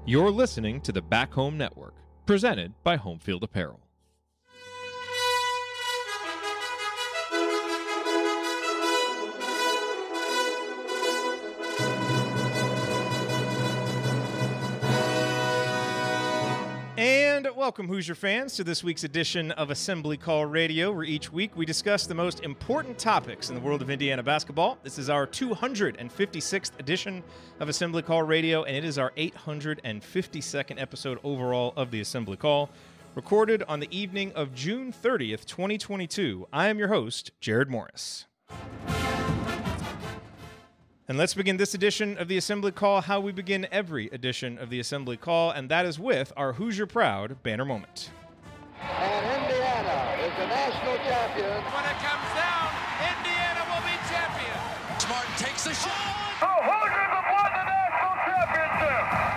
You're listening to the Back Home Network, presented by Homefield Apparel. And welcome, Hoosier fans, to this week's edition of Assembly Call Radio, where each week we discuss the most important topics in the world of Indiana basketball. This is our 256th edition of Assembly Call Radio, and it is our 852nd episode overall of the Assembly Call, recorded on the evening of June 30th, 2022. I am your host, Jared Morris. And let's begin this edition of the Assembly Call how we begin every edition of the Assembly Call, and that is with our Hoosier Proud banner moment. And Indiana is the national champion. When it comes down, Indiana will be champion. Smart takes the shot. The Hoosiers have won the national championship.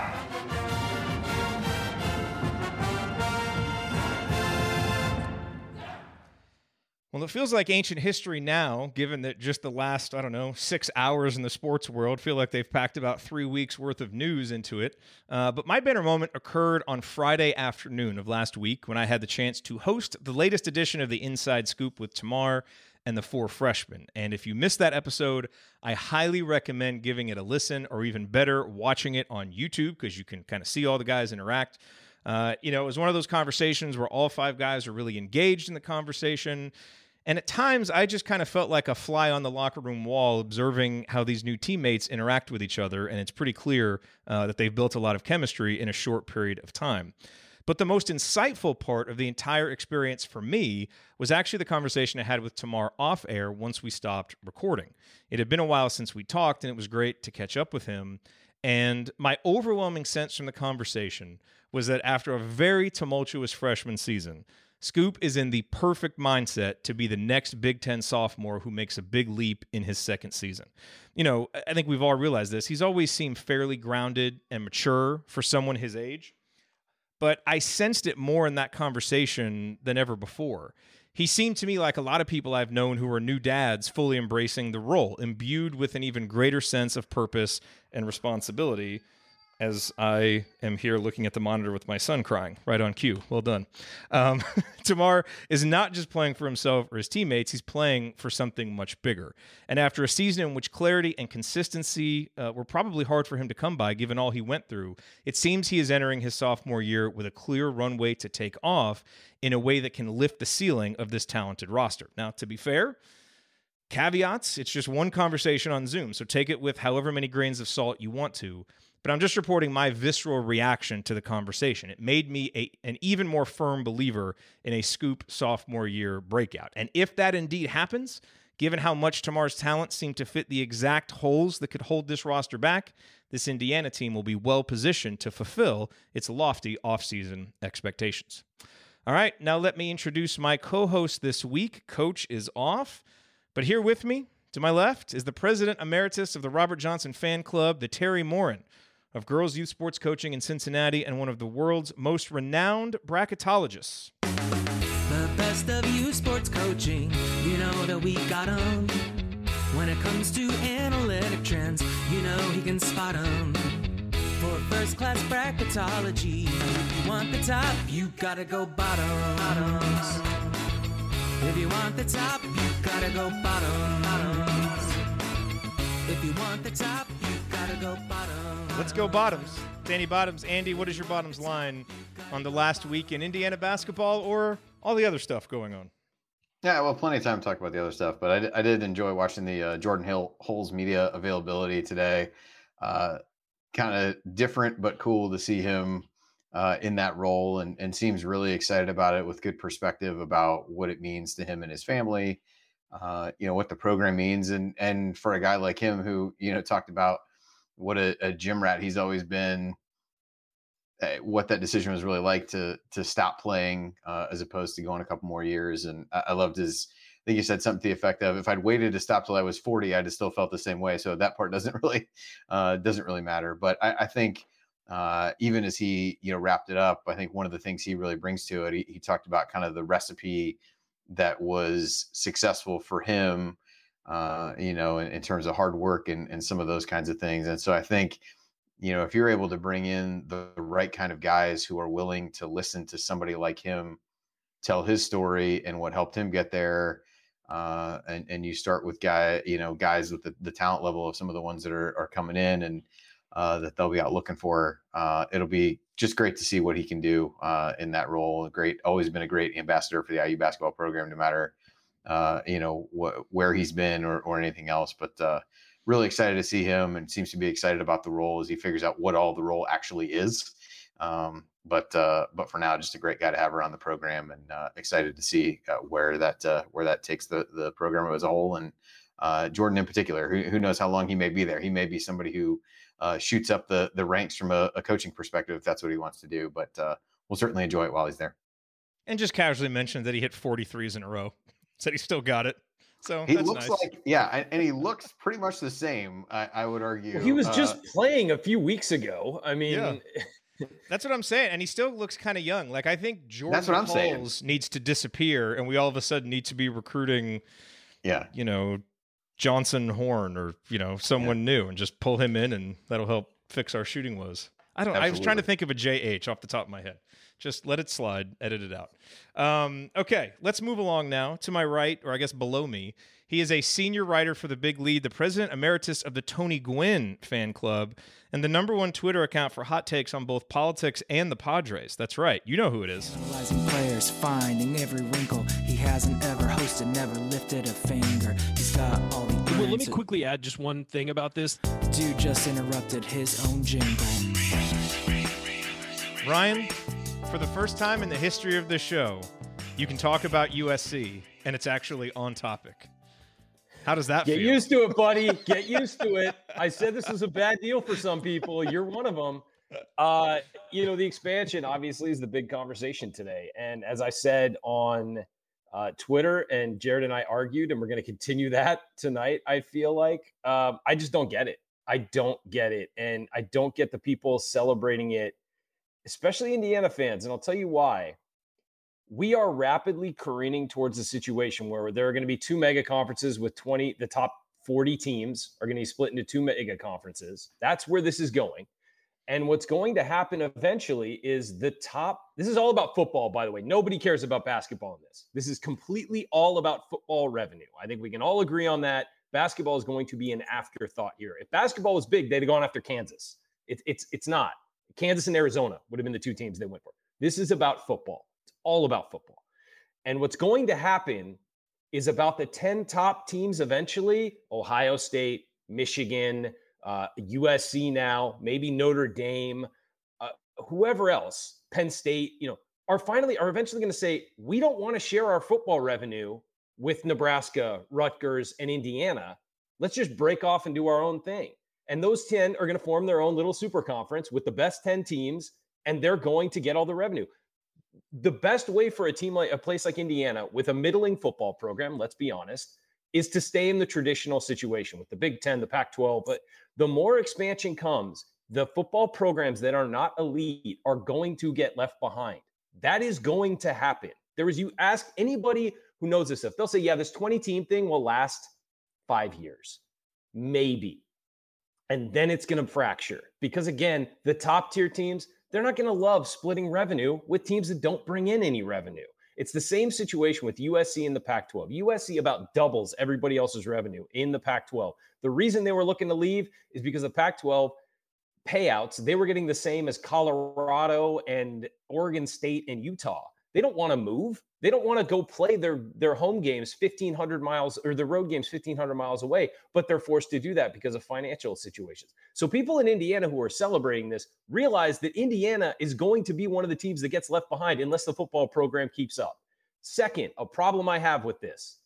Well, it feels like ancient history now, given that just the last, 6 hours in the sports world feel like they've packed about 3 weeks worth of news into it. But my banner moment occurred on Friday afternoon of last week when I had the chance to host the latest edition of the Inside Scoop with Tamar and the four freshmen. And if you missed that episode, I highly recommend giving it a listen, or even better, watching it on YouTube, because you can kind of see all the guys interact. It was one of those conversations where all five guys are really engaged in the conversation. And at times, I just kind of felt like a fly on the locker room wall observing how these new teammates interact with each other, and it's pretty clear that they've built a lot of chemistry in a short period of time. But the most insightful part of the entire experience for me was actually the conversation I had with Tamar off air once we stopped recording. It had been a while since we talked, and it was great to catch up with him. And my overwhelming sense from the conversation was that after a very tumultuous freshman season, Scoop is in the perfect mindset to be the next Big Ten sophomore who makes a big leap in his second season. I think we've all realized this. He's always seemed fairly grounded and mature for someone his age, but I sensed it more in that conversation than ever before. He seemed to me like a lot of people I've known who are new dads fully embracing the role, imbued with an even greater sense of purpose and responsibility, as I am here looking at the monitor with my son crying, right on cue. Well done. Tamar is not just playing for himself or his teammates, he's playing for something much bigger. And after a season in which clarity and consistency were probably hard for him to come by, given all he went through, it seems he is entering his sophomore year with a clear runway to take off in a way that can lift the ceiling of this talented roster. Now, to be fair, caveats, it's just one conversation on Zoom, so take it with however many grains of salt you want to. But I'm just reporting my visceral reaction to the conversation. It made me an even more firm believer in a Scoop sophomore year breakout. And if that indeed happens, given how much Tamar's talent seemed to fit the exact holes that could hold this roster back, this Indiana team will be well positioned to fulfill its lofty offseason expectations. All right, now let me introduce my co-host this week. Coach is off, but here with me, to my left, is the president emeritus of the Robert Johnson Fan Club, the Terry Morin of girls youth sports coaching in Cincinnati, and one of the world's most renowned bracketologists. The best of youth sports coaching, you know that we got 'em. When it comes to analytic trends, you know he can spot 'em. For first class bracketology, if you want the top, you gotta go bottoms. If you want the top, you gotta go bottoms. If you want the top, you gotta go bottoms. Let's go bottoms. Danny Bottoms. Andy, what is your bottoms line on the last week in Indiana basketball or all the other stuff going on? Yeah, well, plenty of time to talk about the other stuff, but I did enjoy watching the Jordan Holes media availability today. Kind of different, but cool to see him in that role, and seems really excited about it, with good perspective about what it means to him and his family, what the program means. And for a guy like him who, talked about what a gym rat he's always been, what that decision was really like to stop playing as opposed to going a couple more years. And I loved his, I think he said something to the effect of, if I'd waited to stop till I was 40, I'd have still felt the same way. So that part doesn't really matter. But I think even as he, wrapped it up, I think one of the things he really brings to it, he talked about kind of the recipe that was successful for him, in terms of hard work and some of those kinds of things. And so I think if you're able to bring in the right kind of guys who are willing to listen to somebody like him tell his story and what helped him get there, and you start with guys with the talent level of some of the ones that are coming in and that they'll be out looking for, it'll be just great to see what he can do in that role. Always been a great ambassador for the IU basketball program, no matter where he's been or anything else. But really excited to see him, and seems to be excited about the role as he figures out what all the role actually is. But for now, just a great guy to have around the program, and excited to see where that takes the program as a whole, and Jordan in particular. Who knows how long he may be there? He may be somebody who shoots up the ranks from a coaching perspective if that's what he wants to do. But we'll certainly enjoy it while he's there. And just casually mentioned that he hit 43s in a row. Said he still got it. So he that's looks nice. and he looks pretty much the same. I would argue. Well, he was just playing a few weeks ago. I mean, yeah. That's what I'm saying. And he still looks kind of young. Like, I think Jordan Hulls needs to disappear, and we all of a sudden need to be recruiting, Johnson Horn or, someone new, and just pull him in, and that'll help fix our shooting woes. I was trying to think of a JH off the top of my head. Just let it slide, edit it out. Okay, let's move along now. To my right, or I guess below me, he is a senior writer for The Big Lead, the president emeritus of the Tony Gwynn fan club, and the #1 Twitter account for hot takes on both politics and the Padres. That's right. You know who it is. Analyzing players, finding every wrinkle. He hasn't ever hosted, never lifted a finger. He's got all the Well, let me quickly add just one thing about this. Dude just interrupted his own jingle. Ryan, for the first time in the history of this show, you can talk about USC, and it's actually on topic. How does that feel? Get used to it, buddy. Get used to it. I said this was a bad deal for some people. You're one of them. The expansion obviously is the big conversation today. And as I said on Twitter, and Jared and I argued, and we're going to continue that tonight, I feel like I just don't get it. I don't get it. And I don't get the people celebrating it, especially Indiana fans. And I'll tell you why. We are rapidly careening towards a situation where there are going to be 2 mega conferences with the top 40 teams are going to be split into 2 mega conferences. That's where this is going. And what's going to happen eventually is this is all about football, by the way. Nobody cares about basketball in this. This is completely all about football revenue. I think we can all agree on that. Basketball is going to be an afterthought here. If basketball was big, they'd have gone after Kansas. It's not. Kansas and Arizona would have been the 2 teams they went for. This is about football. It's all about football. And what's going to happen is about the 10 top teams eventually, Ohio State, Michigan, USC now, maybe Notre Dame, whoever else, Penn State, are eventually going to say, we don't want to share our football revenue with Nebraska, Rutgers, and Indiana. Let's just break off and do our own thing. And those 10 are going to form their own little super conference with the best 10 teams, and they're going to get all the revenue. The best way for a place like Indiana with a middling football program, let's be honest, is to stay in the traditional situation with the Big Ten, the Pac-12. But the more expansion comes, the football programs that are not elite are going to get left behind. That is going to happen. You ask anybody who knows this stuff, they'll say, yeah, this 20-team thing will last 5 years, maybe. And then it's going to fracture because, again, the top-tier teams, they're not going to love splitting revenue with teams that don't bring in any revenue. It's the same situation with USC and the Pac-12. USC about doubles everybody else's revenue in the Pac-12. The reason they were looking to leave is because the Pac-12 payouts, they were getting the same as Colorado and Oregon State and Utah. They don't want to move. They don't want to go play their home games 1,500 miles or the road games 1,500 miles away, but they're forced to do that because of financial situations. So people in Indiana who are celebrating this realize that Indiana is going to be one of the teams that gets left behind unless the football program keeps up. Second, a problem I have with this,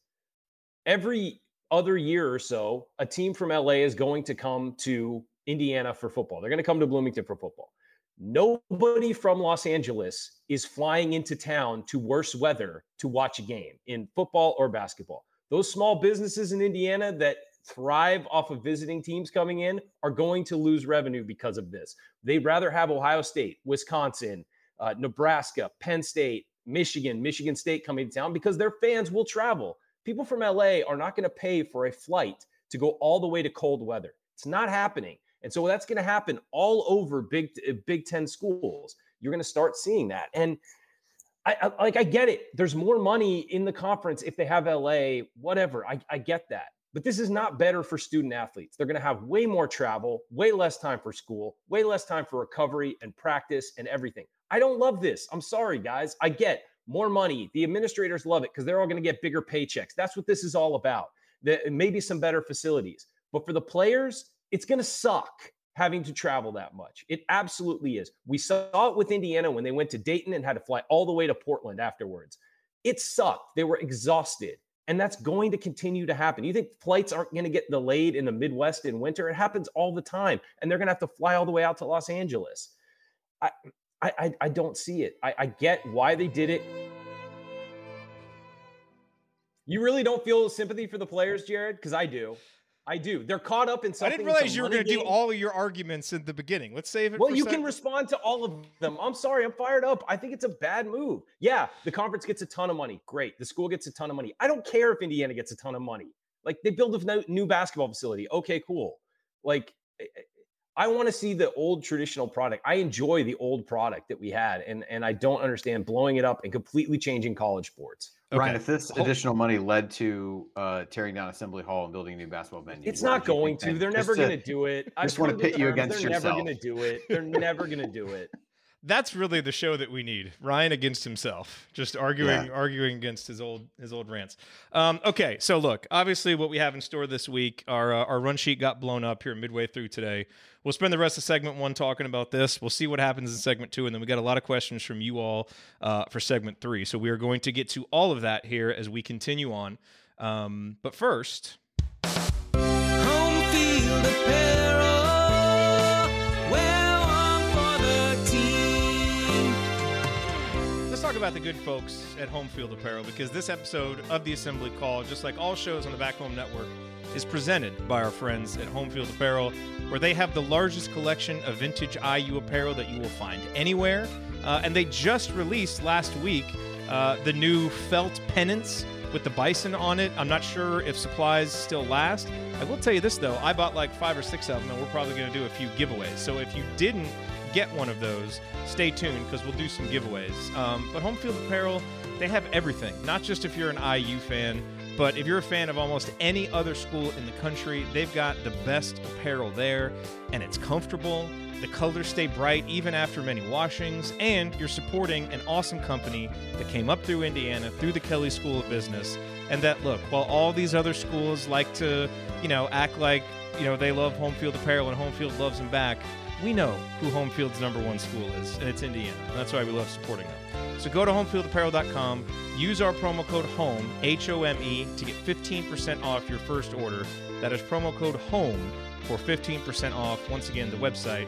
every other year or so, a team from LA is going to come to Indiana for football. They're going to come to Bloomington for football. Nobody from Los Angeles is flying into town to worse weather to watch a game in football or basketball. Those small businesses in Indiana that thrive off of visiting teams coming in are going to lose revenue because of this. They'd rather have Ohio State, Wisconsin, Nebraska, Penn State, Michigan State coming to town because their fans will travel. People from LA are not going to pay for a flight to go all the way to cold weather. It's not happening. And so that's going to happen all over Big Ten schools. You're going to start seeing that. And I get it. There's more money in the conference if they have LA, whatever. I get that. But this is not better for student athletes. They're going to have way more travel, way less time for school, way less time for recovery and practice and everything. I don't love this. I'm sorry, guys. I get more money. The administrators love it because they're all going to get bigger paychecks. That's what this is all about. Maybe some better facilities. But for the players, it's going to suck having to travel that much. It absolutely is. We saw it with Indiana when they went to Dayton and had to fly all the way to Portland afterwards. It sucked. They were exhausted. And that's going to continue to happen. You think flights aren't going to get delayed in the Midwest in winter? It happens all the time. And they're going to have to fly all the way out to Los Angeles. I don't see it. I get why they did it. You really don't feel sympathy for the players, Jared? Because I do. I do. They're caught up in something. I didn't realize you were going to do all of your arguments in the beginning. Let's save it. Well, you can respond to all of them. I'm sorry. I'm fired up. I think it's a bad move. Yeah, the conference gets a ton of money. Great. The school gets a ton of money. I don't care if Indiana gets a ton of money. Like, they build a new basketball facility. Okay, cool. Like, I want to see the old traditional product. I enjoy the old product that we had, and I don't understand blowing it up and completely changing college sports. Okay. Ryan, if this additional money led to tearing down Assembly Hall and building a new basketball venue, it's not going to. They're never going to do it. I just want to pit you against yourself. They're never going to do it. They're never going to do it. That's really the show that we need. Ryan against himself, just arguing against his old rants. Okay, so look, obviously what we have in store this week, our run sheet got blown up here midway through today. We'll spend the rest of segment 1 talking about this. We'll see what happens in segment 2, and then we got a lot of questions from you all for segment 3. So we are going to get to all of that here as we continue on. But first, Home Field Apparel. let's talk about the good folks at Home Field Apparel, because this episode of the Assembly Call, just like all shows on the Back Home Network, is presented by our friends at Home Field Apparel, where they have the largest collection of vintage IU apparel that you will find anywhere. And they just released last week the new felt pennants with the bison on it. I'm not sure if supplies still last. I will tell you this, though. I bought like 5 or 6 of them, and we're probably going to do a few giveaways. So if you didn't get one of those, stay tuned, because we'll do some giveaways. But Home Field Apparel, they have everything. Not just if you're an IU fan, but if you're a fan of almost any other school in the country, they've got the best apparel there, and it's comfortable. The colors stay bright even after many washings, and you're supporting an awesome company that came up through Indiana, through the Kelley School of Business, and that, look, while all these other schools like to, act like, they love Home Field Apparel and Home Field loves them back, we know who Home Field's #1 school is, and it's Indiana. And that's why we love supporting them. So go to homefieldapparel.com, use our promo code HOME, H-O-M-E, to get 15% off your first order. That is promo code HOME for 15% off. Once again, the website,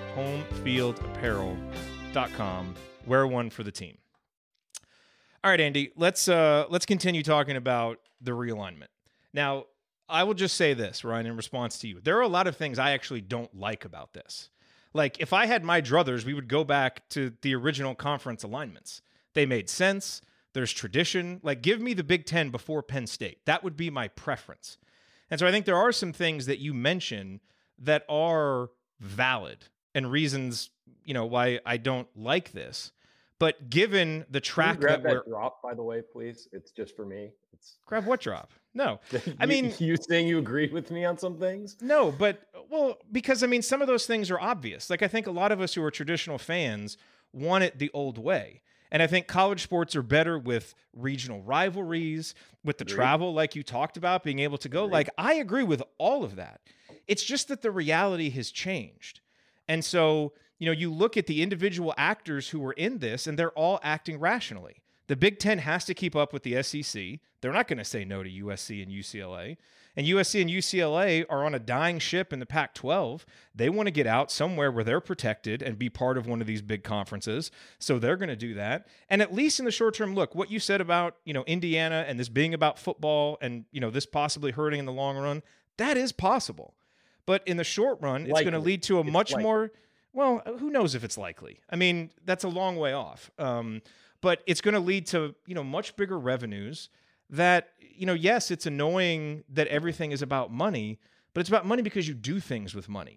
homefieldapparel.com. Wear one for the team. All right, Andy, let's continue talking about the realignment. Now, I will just say this, Ryan, in response to you. There are a lot of things I actually don't like about this. Like, if I had my druthers, we would go back to the original conference alignments. They made sense. There's tradition. Like, give me the Big Ten before Penn State. That would be my preference. And so I think there are some things that you mention that are valid and reasons, why I don't like this. But given the track that we're... drop, by the way, please. It's just for me. Grab what drop? No. You saying you agree with me on some things? No, because some of those things are obvious. Like, I think a lot of us who are traditional fans want it the old way. And I think college sports are better with regional rivalries, with the travel, like you talked about, being able to go. Like, I agree with all of that. It's just that the reality has changed. And so, you look at the individual actors who are in this, and they're all acting rationally. The Big Ten has to keep up with the SEC. They're not going to say no to USC and UCLA. And USC and UCLA are on a dying ship in the Pac-12. They want to get out somewhere where they're protected and be part of one of these big conferences. So they're going to do that. And at least in the short term, look, what you said about, Indiana and this being about football and, this possibly hurting in the long run, that is possible. But in the short run, it's going to lead to a much more, well, who knows if it's likely? That's a long way off. But it's going to lead to, much bigger revenues that, yes, it's annoying that everything is about money, but it's about money because you do things with money.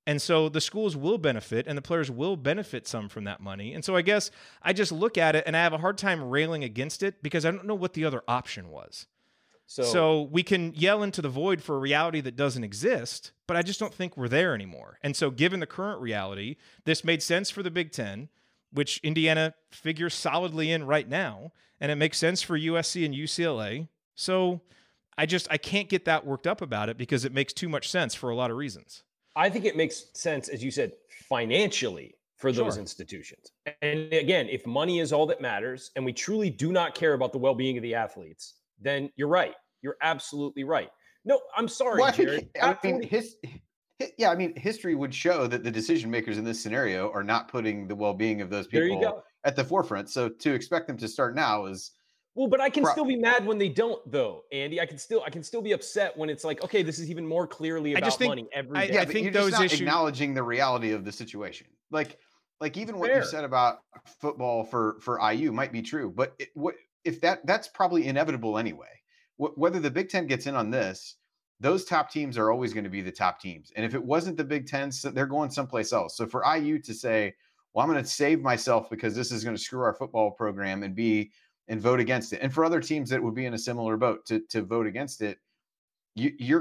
And so the schools will benefit and the players will benefit some from that money. And so I guess I just look at it and I have a hard time railing against it because I don't know what the other option was. So we can yell into the void for a reality that doesn't exist, but I just don't think we're there anymore. And so given the current reality, this made sense for the Big Ten, which Indiana figures solidly in right now, and it makes sense for USC and UCLA. So I can't get that worked up about it because it makes too much sense for a lot of reasons. I think it makes sense, as you said, financially for those institutions. And again, if money is all that matters and we truly do not care about the well-being of the athletes, then you're right. You're absolutely right. No, I'm sorry, Jared. History would show that the decision makers in this scenario are not putting the well-being of those people at the forefront. So to expect them to start now is but I can still be mad when they don't, though, Andy. I can still be upset when it's like, okay, this is even more clearly about money every day. I think you're just not acknowledging the reality of the situation. Like even what you said about football for IU might be true, but if that's probably inevitable anyway. Whether the Big Ten gets in on this, those top teams are always going to be the top teams. And if it wasn't the Big Ten, they're going someplace else. So for IU to say, well, I'm going to save myself because this is going to screw our football program and vote against it. And for other teams that would be in a similar boat to vote against it, you're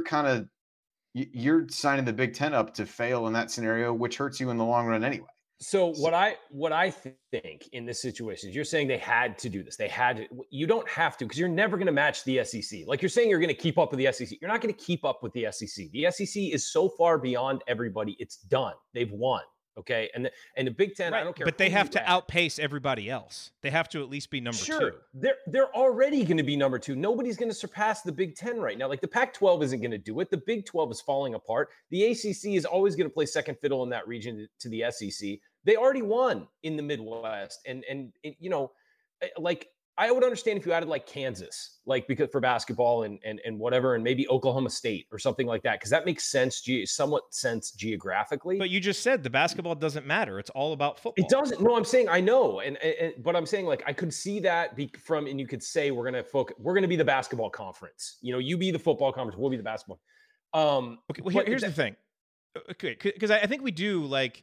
signing the Big Ten up to fail in that scenario, which hurts you in the long run anyway. So what I think in this situation is you're saying they had to do this. You don't have to, because you're never going to match the SEC. Like you're saying you're going to keep up with the SEC. You're not going to keep up with the SEC. The SEC is so far beyond everybody. It's done. They've won. Okay. And the Big Ten, right. I don't care. But they have to outpace everybody else. They have to at least be number two. They're already going to be number two. Nobody's going to surpass the Big Ten right now. Like the Pac-12 isn't going to do it. The Big 12 is falling apart. The ACC is always going to play second fiddle in that region to the SEC. They already won in the Midwest. And like I would understand if you added like Kansas, like because for basketball and whatever, and maybe Oklahoma State or something like that, because that makes somewhat sense geographically. But you just said the basketball doesn't matter; it's all about football. It doesn't. No, I'm saying I know, but I'm saying like I could see that and you could say we're gonna be the basketball conference. You know, you be the football conference, we'll be the basketball. Okay. Well, here's the thing. Okay, because I think we do like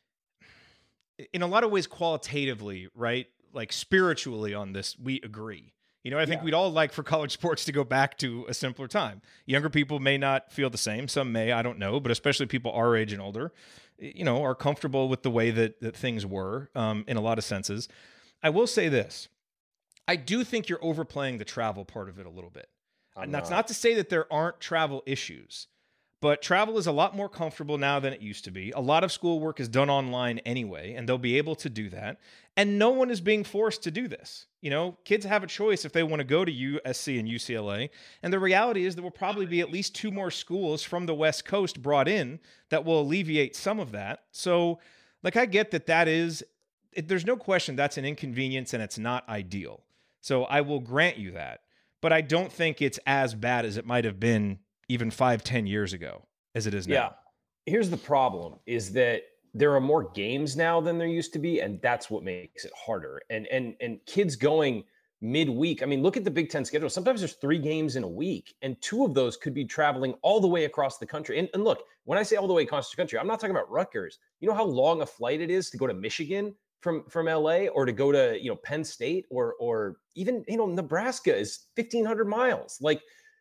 in a lot of ways qualitatively, right? Like spiritually on this, we agree. You know, I think we'd all like for college sports to go back to a simpler time. Younger people may not feel the same. Some may, I don't know, but especially people our age and older, you know, are comfortable with the way that things were in a lot of senses. I will say this. I do think you're overplaying the travel part of it a little bit. And that's not to say that there aren't travel issues, but travel is a lot more comfortable now than it used to be. A lot of schoolwork is done online anyway, and they'll be able to do that. And no one is being forced to do this. You know, kids have a choice if they want to go to USC and UCLA. And the reality is there will probably be at least 2 more schools from the West Coast brought in that will alleviate some of that. So, like, I get that there's no question that's an inconvenience and it's not ideal. So I will grant you that. But I don't think it's as bad as it might have been even 5-10 years ago as it is now. Yeah. Here's the problem is that there are more games now than there used to be, and that's what makes it harder. And kids going midweek. I mean, look at the Big Ten schedule. Sometimes there's 3 games in a week, and 2 of those could be traveling all the way across the country. And look, when I say all the way across the country, I'm not talking about Rutgers. You know how long a flight it is to go to Michigan from LA, or to go to, you know, Penn State, or even, you know, Nebraska is 1,500 miles. Like,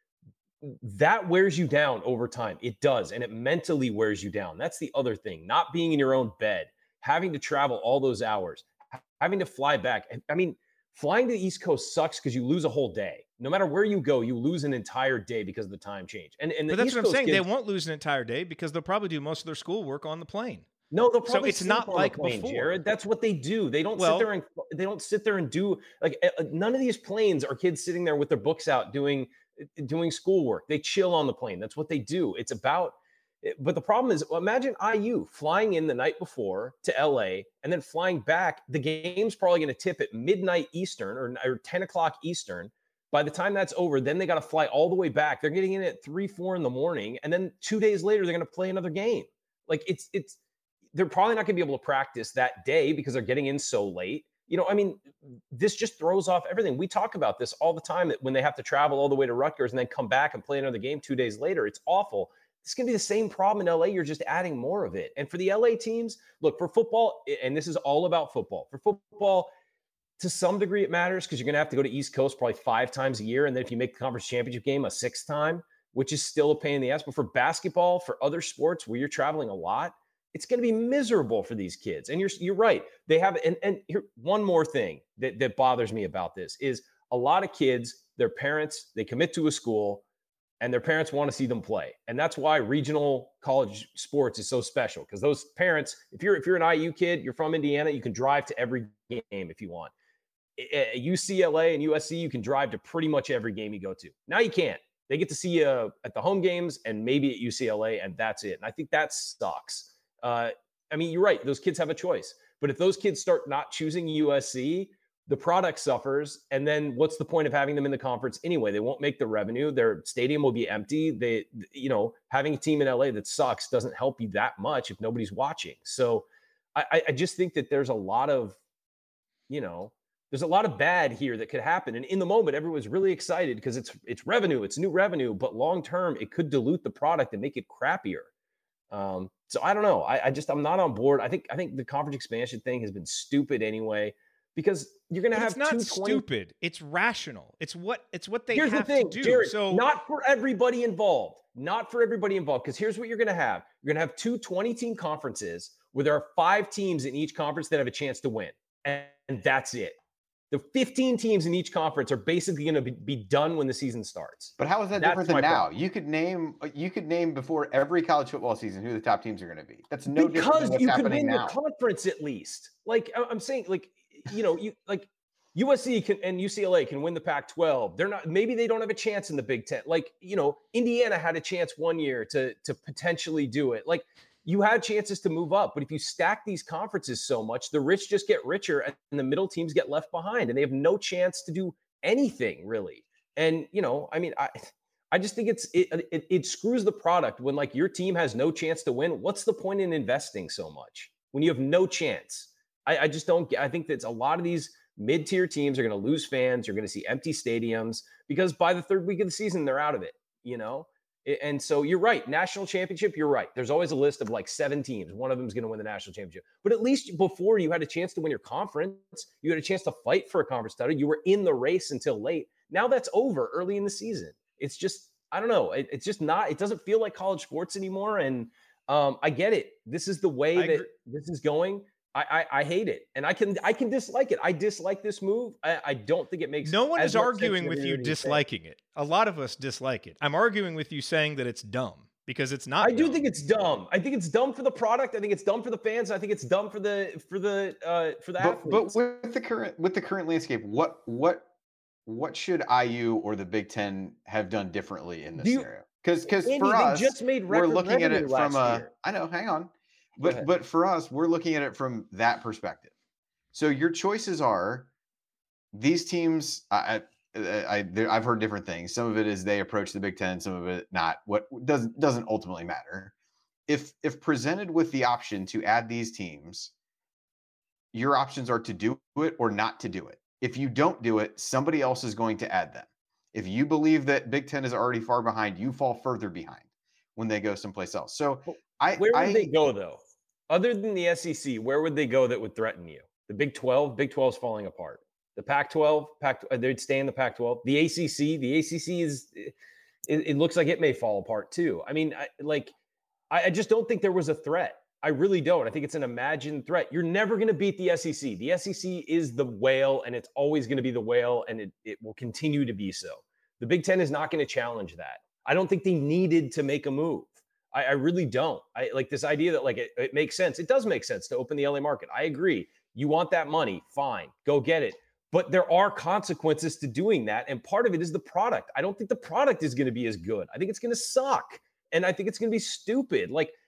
that wears you down over time. It does. And it mentally wears you down. That's the other thing. Not being in your own bed, having to travel all those hours, having to fly back. I mean, flying to the East Coast sucks because you lose a whole day. No matter where you go, you lose an entire day because of the time change. And but that's what I'm saying. They won't lose an entire day because they'll probably do most of their schoolwork on the plane. No, they'll probably. So it's not like plane, before. Jared. That's what they do. They don't sit there and do like none of these planes are kids sitting there with their books out doing schoolwork. They chill on the plane. That's what they do. It's about, but the problem is, imagine IU flying in the night before to LA and then flying back. The game's probably going to tip at midnight Eastern or 10 o'clock Eastern. By the time that's over, then they got to fly all the way back. They're getting in at 3-4 in the morning. And then 2 days later, they're going to play another game. Like they're probably not going to be able to practice that day because they're getting in so late. You know, I mean, this just throws off everything. We talk about this all the time, that when they have to travel all the way to Rutgers and then come back and play another game 2 days later, it's awful. It's going to be the same problem in LA. You're just adding more of it. And for the LA teams, look, for football, and this is all about football. For football, to some degree, it matters because you're going to have to go to East Coast probably 5 times a year. And then if you make the conference championship game a 6th time, which is still a pain in the ass. But for basketball, for other sports where you're traveling a lot, it's going to be miserable for these kids. And you're right. They have, and here, one more thing that bothers me about this is a lot of kids, their parents, they commit to a school and their parents want to see them play. And that's why regional college sports is so special, because those parents, if you're an IU kid, you're from Indiana, you can drive to every game if you want. At UCLA and USC, you can drive to pretty much every game you go to. Now you can't. They get to see you at the home games and maybe at UCLA, and that's it. And I think that sucks. I mean, you're right. Those kids have a choice. But if those kids start not choosing USC, the product suffers. And then what's the point of having them in the conference anyway? They won't make the revenue. Their stadium will be empty. Having a team in LA that sucks doesn't help you that much if nobody's watching. So I just think that there's a lot of, there's a lot of bad here that could happen. And in the moment, everyone's really excited because it's revenue, it's new revenue, but long-term, it could dilute the product and make it crappier. So I don't know. I'm not on board. I think the conference expansion thing has been stupid anyway, because you're going to have it's not stupid. It's rational. It's what they here's have the thing, to do. Jared, so not for everybody involved. Not for everybody involved. Because here's what you're going to have. You're going to have 2 20-team conferences where there are 5 teams in each conference that have a chance to win. And that's it. The 15 teams in each conference are basically going to be done when the season starts. But how is that different than now? You could name before every college football season who the top teams are going to be. That's no different than what's happening now. Because you can win your conference at least. Like I'm saying, USC and UCLA can win the Pac-12. Maybe they don't have a chance in the Big Ten. Indiana had a chance one year to potentially do it. You have chances to move up, but if you stack these conferences so much, the rich just get richer and the middle teams get left behind, and they have no chance to do anything really. And I just think it screws the product when your team has no chance to win. What's the point in investing so much when you have no chance? I just don't get. I think that a lot of these mid-tier teams are going to lose fans. You're going to see empty stadiums because by the 3rd week of the season, they're out of it. And so you're right. National championship, you're right. There's always a list of 7 teams. One of them is going to win the national championship. But at least before you had a chance to win your conference, you had a chance to fight for a conference title. You were in the race until late. Now that's over early in the season. It's just, I don't know. It's just not, it doesn't feel like college sports anymore. And I get it. This is the way this is going. I hate it. And I can dislike it. I dislike this move. I don't think it makes no one is arguing with you disliking it. A lot of us dislike it. I'm arguing with you saying that it's dumb because it's not. I do think it's dumb. I think it's dumb for the product. I think it's dumb for the fans. I think it's dumb for the athletes. But with the current landscape, what should IU or the Big Ten have done differently in this scenario? Because for us, just made we're looking at it from a. I know. Hang on. But for us, we're looking at it from that perspective. So your choices are these teams. I've heard different things. Some of it is they approach the Big Ten. Some of it not. What doesn't ultimately matter. If presented with the option to add these teams, your options are to do it or not to do it. If you don't do it, somebody else is going to add them. If you believe that Big Ten is already far behind, you fall further behind when they go someplace else. So where would they go though? Other than the SEC, where would they go that would threaten you? The Big 12? Big 12 is falling apart. The Pac-12? They'd stay in the Pac-12. The ACC is, it looks like it may fall apart too. I mean, I just don't think there was a threat. I really don't. I think it's an imagined threat. You're never going to beat the SEC. The SEC is the whale, and it's always going to be the whale, and it will continue to be so. The Big Ten is not going to challenge that. I don't think they needed to make a move. I really don't. I like this idea that it makes sense. It does make sense to open the LA market. I agree. You want that money, fine, go get it. But there are consequences to doing that. And part of it is the product. I don't think the product is going to be as good. I think it's going to suck. And I think it's going to be stupid.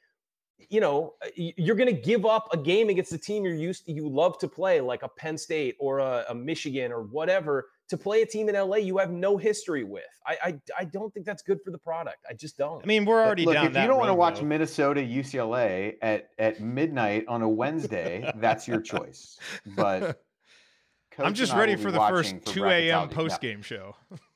You're going to give up a game against the team you love to play, like a Penn State or a Michigan or whatever, to play a team in LA you have no history with. I don't think that's good for the product. I just don't. I mean, we're already down that road. If you don't want to watch Minnesota UCLA at midnight on a Wednesday, that's your choice. But I'm just ready for the first 2 a.m. post-game show.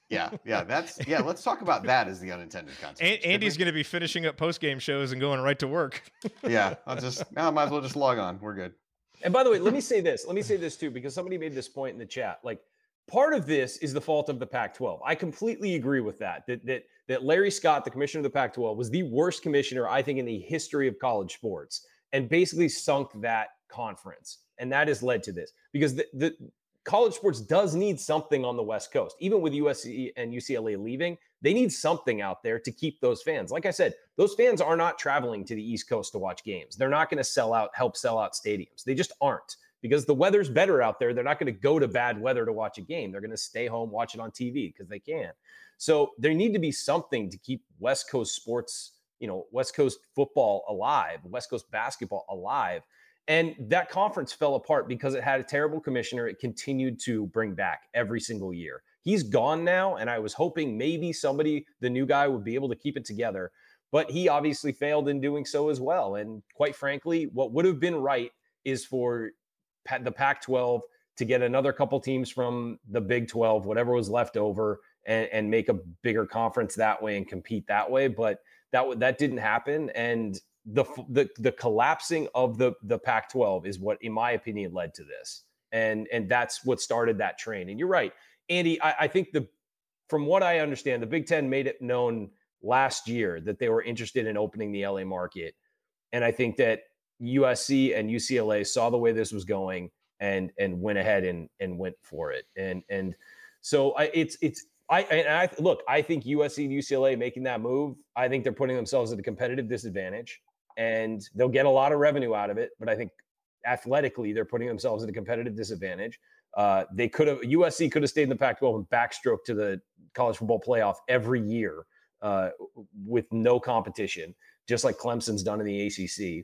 Yeah. Let's talk about that as the unintended consequence. Andy's going to be finishing up post-game shows and going right to work. Yeah, I might as well just log on. We're good. And by the way, let me say this too, because somebody made this point in the chat. Like, part of this is the fault of the Pac-12. I completely agree with that Larry Scott, the commissioner of the Pac-12, was the worst commissioner, I think, in the history of college sports, and basically sunk that conference. And that has led to this, because the college sports does need something on the West Coast. Even with USC and UCLA leaving, they need something out there to keep those fans. Like I said, those fans are not traveling to the East Coast to watch games. They're not going to help sell out stadiums. They just aren't, because the weather's better out there. They're not going to go to bad weather to watch a game. They're going to stay home, watch it on TV because they can. So there need to be something to keep West Coast sports, West Coast football alive, West Coast basketball alive. And that conference fell apart because it had a terrible commissioner. It continued to bring back every single year. He's gone now, and I was hoping maybe the new guy, would be able to keep it together. But he obviously failed in doing so as well. And quite frankly, what would have been right is for the Pac-12 to get another couple teams from the Big 12, whatever was left over, and make a bigger conference that way and compete that way. But that didn't happen. And the collapsing of the Pac-12 is what, in my opinion, led to this. And that's what started that train. And you're right, Andy, I think from what I understand, the Big Ten made it known last year that they were interested in opening the LA market. And I think that USC and UCLA saw the way this was going and went ahead and went for it. And so I think USC and UCLA making that move, I think they're putting themselves at a competitive disadvantage. And they'll get a lot of revenue out of it, but I think athletically they're putting themselves at a competitive disadvantage. USC could have stayed in the Pac-12 and backstroked to the college football playoff every year with no competition, just like Clemson's done in the ACC.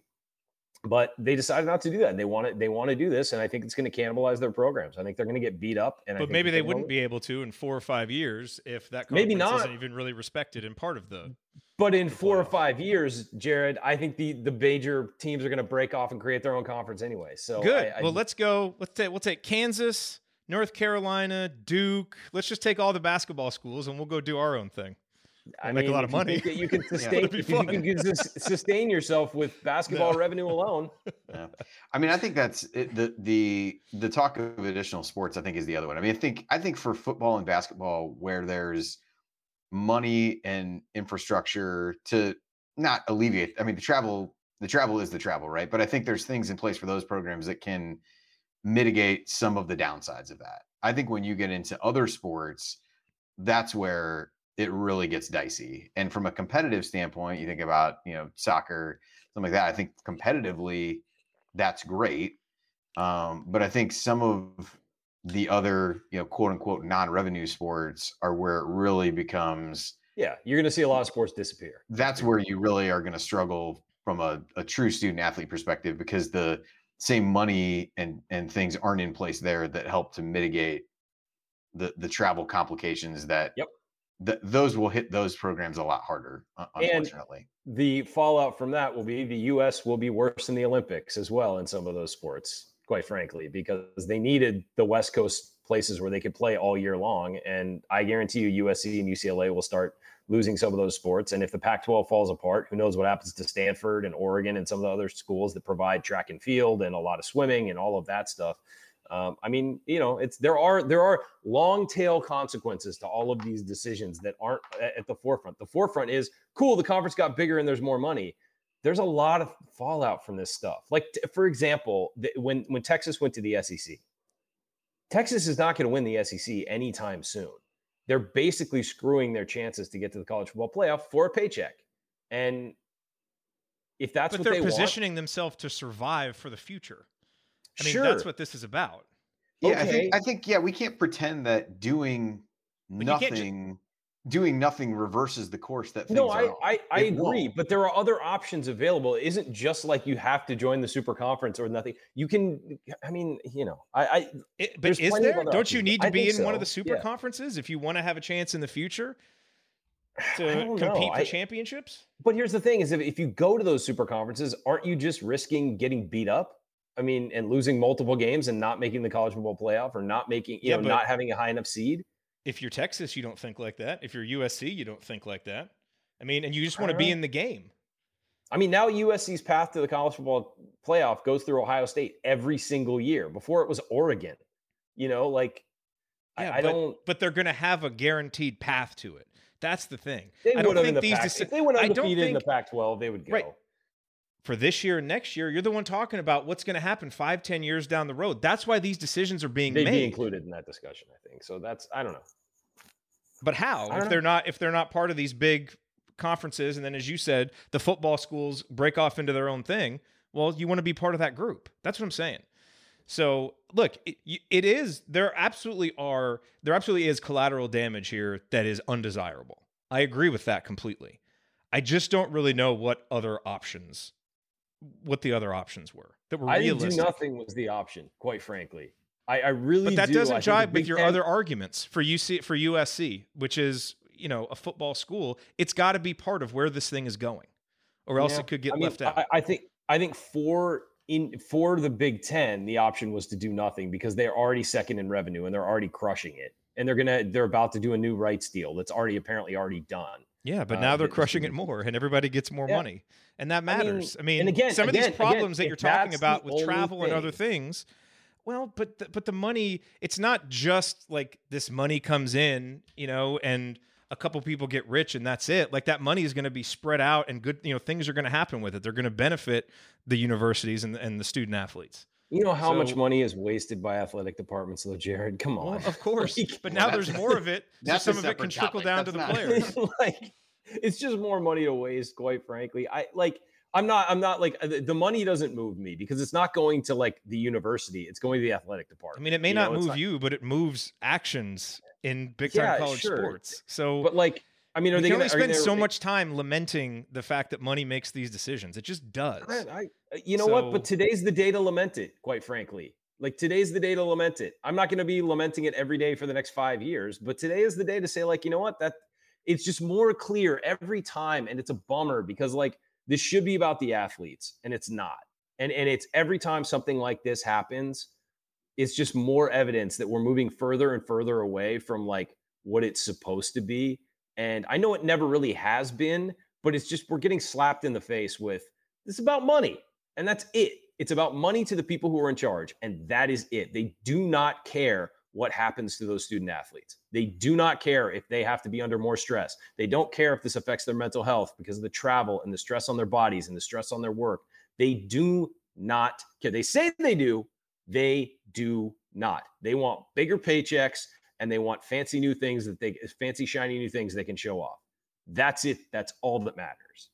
But they decided not to do that. They want to do this, and I think it's going to cannibalize their programs. I think they're going to get beat up. But maybe they wouldn't be able to in 4 or 5 years if that conference isn't even really respected and part of the. But in 4 or 5 years, Jared, I think the major teams are going to break off and create their own conference anyway. So good. Well, let's go. We'll take Kansas, North Carolina, Duke. Let's just take all the basketball schools and we'll go do our own thing. Make a lot of money. You can sustain. You can sustain yourself with basketball revenue alone. Yeah. I mean, I think that's it, the talk of additional sports. I think is the other one. I mean, I think for football and basketball, where there's money and infrastructure to not alleviate. I mean, the travel is the travel, right? But I think there's things in place for those programs that can mitigate some of the downsides of that. I think when you get into other sports, that's where it really gets dicey. And from a competitive standpoint, you think about, soccer, something like that. I think competitively that's great. But I think some of the other, quote unquote, non-revenue sports are where it really becomes. Yeah. You're going to see a lot of sports disappear. That's where you really are going to struggle from a true student athlete perspective, because the same money and things aren't in place there that help to mitigate the travel complications that, those will hit those programs a lot harder, unfortunately. And the fallout from that will be the U.S. will be worse than the Olympics as well in some of those sports, quite frankly, because they needed the West Coast places where they could play all year long. And I guarantee you USC and UCLA will start losing some of those sports. And if the Pac-12 falls apart, who knows what happens to Stanford and Oregon and some of the other schools that provide track and field and a lot of swimming and all of that stuff. I mean, there are long tail consequences to all of these decisions that aren't at the forefront. The forefront is cool. The conference got bigger and there's more money. There's a lot of fallout from this stuff. Like, for example, when Texas went to the SEC, Texas is not going to win the SEC anytime soon. They're basically screwing their chances to get to the college football playoff for a paycheck. And if that's what they want, they're positioning themselves to survive for the future. I mean, that's what this is about. Yeah, okay. I think, we can't pretend that doing nothing reverses the course that things are. I agree, but there are other options available. It isn't just like you have to join the super conference or nothing. You can, but is there? Don't you need to be in one of the super conferences if you want to have a chance in the future to compete for championships? But here's the thing: is if you go to those super conferences, aren't you just risking getting beat up? I mean, and losing multiple games and not making the college football playoff, or not making, not having a high enough seed. If you're Texas, you don't think like that. If you're USC, you don't think like that. I mean, and you just want to be in the game. I mean, now USC's path to the college football playoff goes through Ohio State every single year. Before it was Oregon, like I don't. But they're going to have a guaranteed path to it. That's the thing. They I don't would have think in the these. Pac- if they went undefeated in the Pac-12, they would go. Right. For this year and next year, you're the one talking about what's going to happen 5-10 years down the road. That's why these decisions are being made. They'd be included in that discussion, I think. So I don't know. But how? If they're not part of these big conferences, and then as you said, the football schools break off into their own thing, well, you want to be part of that group. That's what I'm saying. So look, there absolutely is collateral damage here that is undesirable. I agree with that completely. I just don't really know what the other options were that were realistic. Do nothing was the option, quite frankly. I really do. But that doesn't jibe with your other arguments for USC, which is, a football school. It's got to be part of where this thing is going, or else it could get left out. I think for the Big Ten, the option was to do nothing because they're already second in revenue and they're already crushing it, and they're about to do a new rights deal that's already done. Yeah, but now they're crushing it more, and everybody gets more money, and that matters. And again, some of these problems that you're talking about with travel and other things. Well, but the money, it's not just like this money comes in, and a couple people get rich and that's it. Like that money is going to be spread out and good, things are going to happen with it. They're going to benefit the universities and the student athletes. You know how much money is wasted by athletic departments, though, Jared? Come on. Well, of course. But now there's more of it. So some of it can trickle down to the players. It's just more money to waste, quite frankly. I'm not like the money doesn't move me because it's not going to like the university. It's going to the athletic department. I mean, it may not move you, but it moves actions in big time college sports. So, but are they can only spend so much much time lamenting the fact that money makes these decisions? It just does. What? But today's the day to lament it, quite frankly. Like today's the day to lament it. I'm not going to be lamenting it every day for the next 5 years, but today is the day to say, that it's just more clear every time. And it's a bummer because this should be about the athletes and it's not. And it's every time something like this happens, it's just more evidence that we're moving further and further away from what it's supposed to be. And I know it never really has been, but it's just, we're getting slapped in the face with this is about money. And that's it. It's about money to the people who are in charge. And that is it. They do not care what happens to those student athletes. They do not care if they have to be under more stress. They don't care if this affects their mental health because of the travel and the stress on their bodies and the stress on their work. They do not care. They say they do. They do not. They want bigger paychecks and they want fancy shiny new things they can show off. That's it. That's all that matters.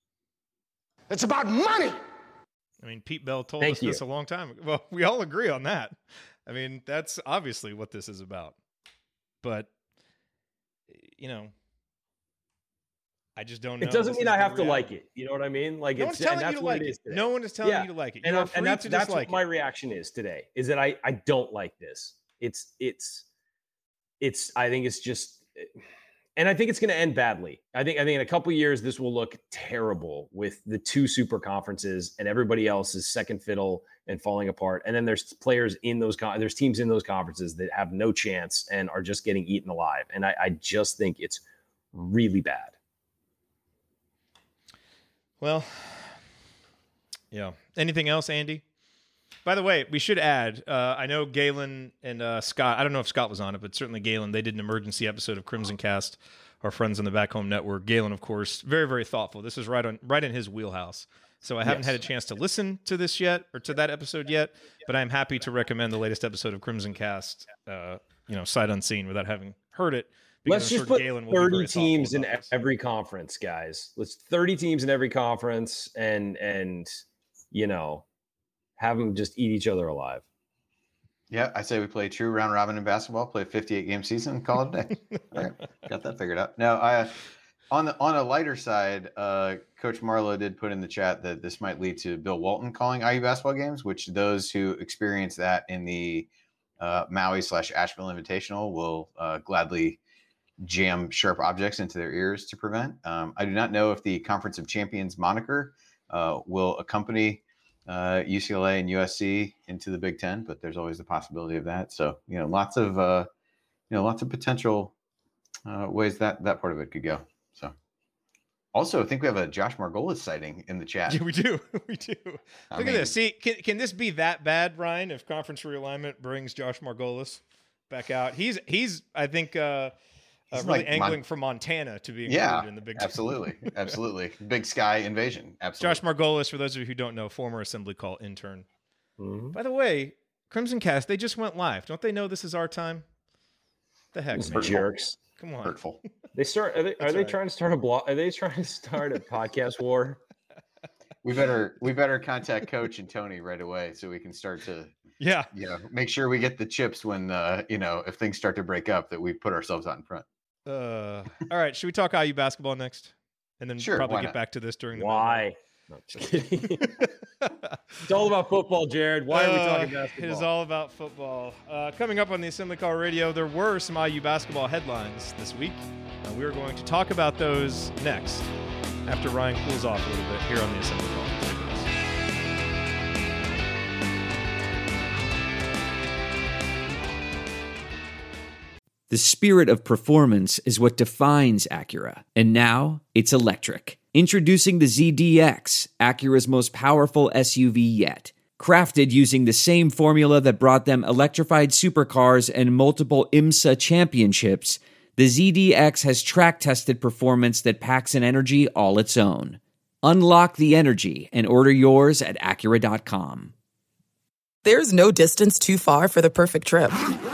It's about money. I mean, Pete Bell told us this a long time ago. Well, we all agree on that. I mean, that's obviously what this is about. But, I just don't know. It doesn't mean I have to like it. You know what I mean? No one's telling you to like it. No one is telling you to like it. And that's what my reaction is today, is that I don't like this. I think it's just, and I think it's going to end badly. I think in a couple of years, this will look terrible with the two super conferences and everybody else is second fiddle and falling apart. And then there's players in there's teams in those conferences that have no chance and are just getting eaten alive. And I just think it's really bad. Well, yeah. Anything else, Andy? By the way, we should add, I know Galen and Scott, I don't know if Scott was on it, but certainly Galen, they did an emergency episode of Crimson Cast, our friends on the Back Home Network. Galen, of course, very, very thoughtful. This is right in his wheelhouse. So I haven't had a chance to listen to this yet, or to that episode yet, but I'm happy to recommend the latest episode of Crimson Cast, sight unseen without having heard it. Let's just put 30 teams in every conference, guys. Let's 30 teams in every conference and have them just eat each other alive. Yeah, I say we play true round robin in basketball, play a 58-game season, call it a day. All right, got that figured out. Now, on a lighter side, Coach Marlowe did put in the chat that this might lead to Bill Walton calling IU basketball games, which those who experience that in the Maui/Asheville Invitational will gladly jam sharp objects into their ears to prevent. I do not know if the Conference of Champions moniker will accompany UCLA and USC into the Big Ten, but there's always the possibility of that. So, lots of lots of potential ways that part of it could go. So, also, I think we have a Josh Margolis sighting in the chat. Yeah, we do. We do. Look at this. See, can this be that bad, Ryan? If conference realignment brings Josh Margolis back out, he's I think really like angling for Montana to be included in the Big Ten. Absolutely. Big Sky invasion. Absolutely. Josh Margolis, for those of you who don't know, former Assembly Call intern. Mm-hmm. By the way, Crimson Cast, they just went live. Don't they know this is our time? The heck, man. Jerks. Come on. Hurtful. Are they trying to start a blog? Are they trying to start a podcast war? We better contact Coach and Tony right away so we can start to make sure we get the chips when if things start to break up, that we put ourselves out in front. All right, should we talk IU basketball next? And then probably get back to this during the Why? No, just kidding. It's all about football, Jared. Why are we talking basketball? It is all about football. Coming up on the Assembly Call Radio, there were some IU basketball headlines this week. We are going to talk about those next, after Ryan cools off a little bit here on the Assembly Call. The spirit of performance is what defines Acura, and now it's electric. Introducing the ZDX, Acura's most powerful SUV yet. Crafted using the same formula that brought them electrified supercars and multiple IMSA championships, the ZDX has track-tested performance that packs an energy all its own. Unlock the energy and order yours at Acura.com. There's no distance too far for the perfect trip.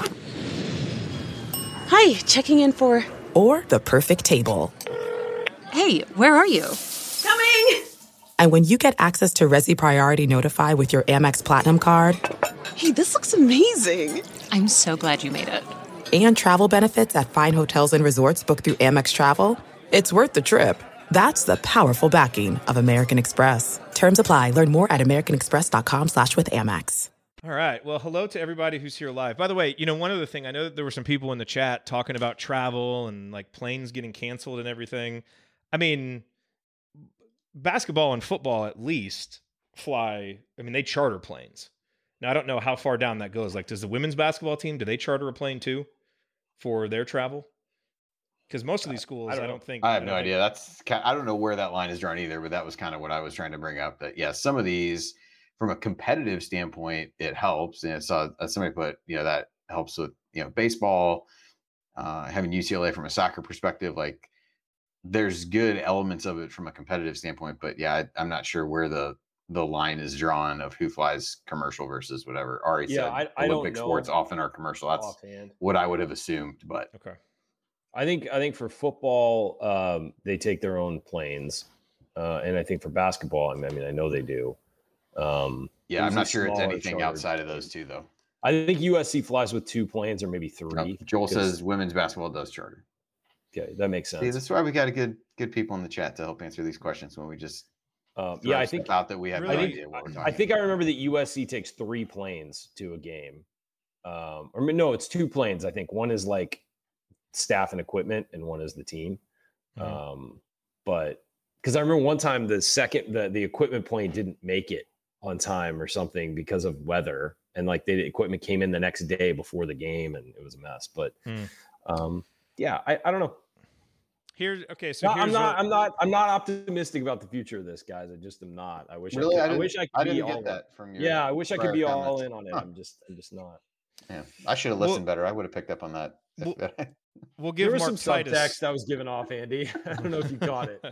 Hi, checking in for... Or the perfect table. Hey, where are you? Coming! And when you get access to Resi Priority Notify with your Amex Platinum card... Hey, this looks amazing! I'm so glad you made it. And travel benefits at fine hotels and resorts booked through Amex Travel, it's worth the trip. That's the powerful backing of American Express. Terms apply. Learn more at americanexpress.com/withAmex. All right. Well, hello to everybody who's here live. By the way, one other thing, I know that there were some people in the chat talking about travel and like planes getting canceled and everything. I mean, basketball and football at least fly. I mean, they charter planes. Now, I don't know how far down that goes. Like, does the women's basketball team, do they charter a plane too for their travel? Because most of these schools, I don't think. I have no idea. I don't know where that line is drawn either, but that was kind of what I was trying to bring up. That, some of these, from a competitive standpoint, it helps. And I saw somebody put, that helps with, baseball, having UCLA from a soccer perspective. Like, there's good elements of it from a competitive standpoint, but I'm not sure where the line is drawn of who flies commercial versus whatever. Ari said Olympic sports often are commercial. That's what I would have assumed, but okay. I think for football, they take their own planes, and I think for basketball, I mean, I know they do. I'm not sure it's anything outside of those two, though. I think USC flies with 2 planes or maybe 3. Joel says women's basketball does charter. Okay, that makes sense. See, that's why we got a good people in the chat to help answer these questions when we just I think out that we have no idea what we're talking about. I think I remember that USC takes 3 planes to a game. It's 2 planes. I think one is like staff and equipment, and one is the team. Mm-hmm. But because I remember one time the equipment plane didn't make it on time or something because of weather, and like the equipment came in the next day before the game, and it was a mess. But I don't know. I'm not optimistic about the future of this, guys. I just am not. I wish I could be all in. I wish I could be all in on it. I'm just not. Yeah, I should have listened better. I would have picked up on that. We'll give there was Mark some Titus. subtext I was giving off, Andy. I don't know if you caught it.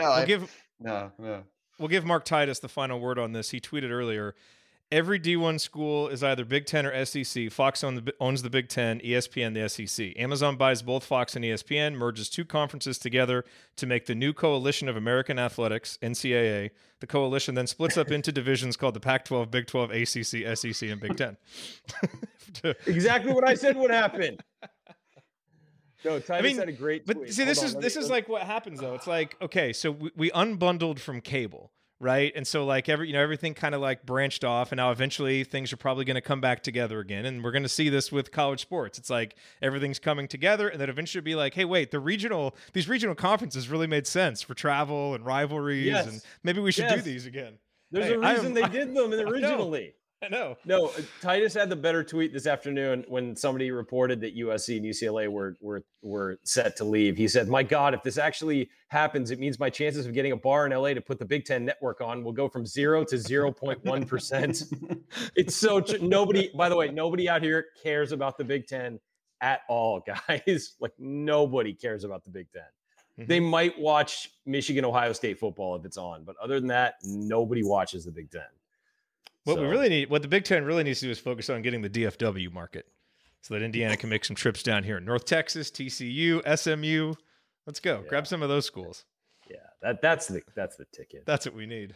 We'll give Mark Titus the final word on this. He tweeted earlier, every D1 school is either Big Ten or SEC. Fox owns the Big Ten, ESPN the SEC. Amazon buys both Fox and ESPN, merges 2 conferences together to make the new Coalition of American Athletics, NCAA. The coalition then splits up into divisions called the Pac-12, Big 12, ACC, SEC, and Big Ten. Exactly what I said would happen. No, Titus had a great tweet. But see, this is like what happens though. It's like, okay, so we unbundled from cable, right? And so like everything kind of like branched off, and now eventually things are probably going to come back together again. And we're going to see this with college sports. It's like everything's coming together, and then eventually be like, hey, wait, these regional conferences really made sense for travel and rivalries, and maybe we should do these again. There's a reason they did them originally. I know. No, Titus had the better tweet this afternoon when somebody reported that USC and UCLA were set to leave. He said, "My God, if this actually happens, it means my chances of getting a bar in LA to put the Big Ten Network on will go from 0 to 0.1%." It's so nobody. By the way, nobody out here cares about the Big Ten at all, guys. Like nobody cares about the Big Ten. Mm-hmm. They might watch Michigan, Ohio State football if it's on, but other than that, nobody watches the Big Ten. What the Big Ten really needs to do is focus on getting the DFW market so that Indiana can make some trips down here. North Texas, TCU, SMU. Let's go. Yeah. Grab some of those schools. Yeah, that's the ticket. That's what we need.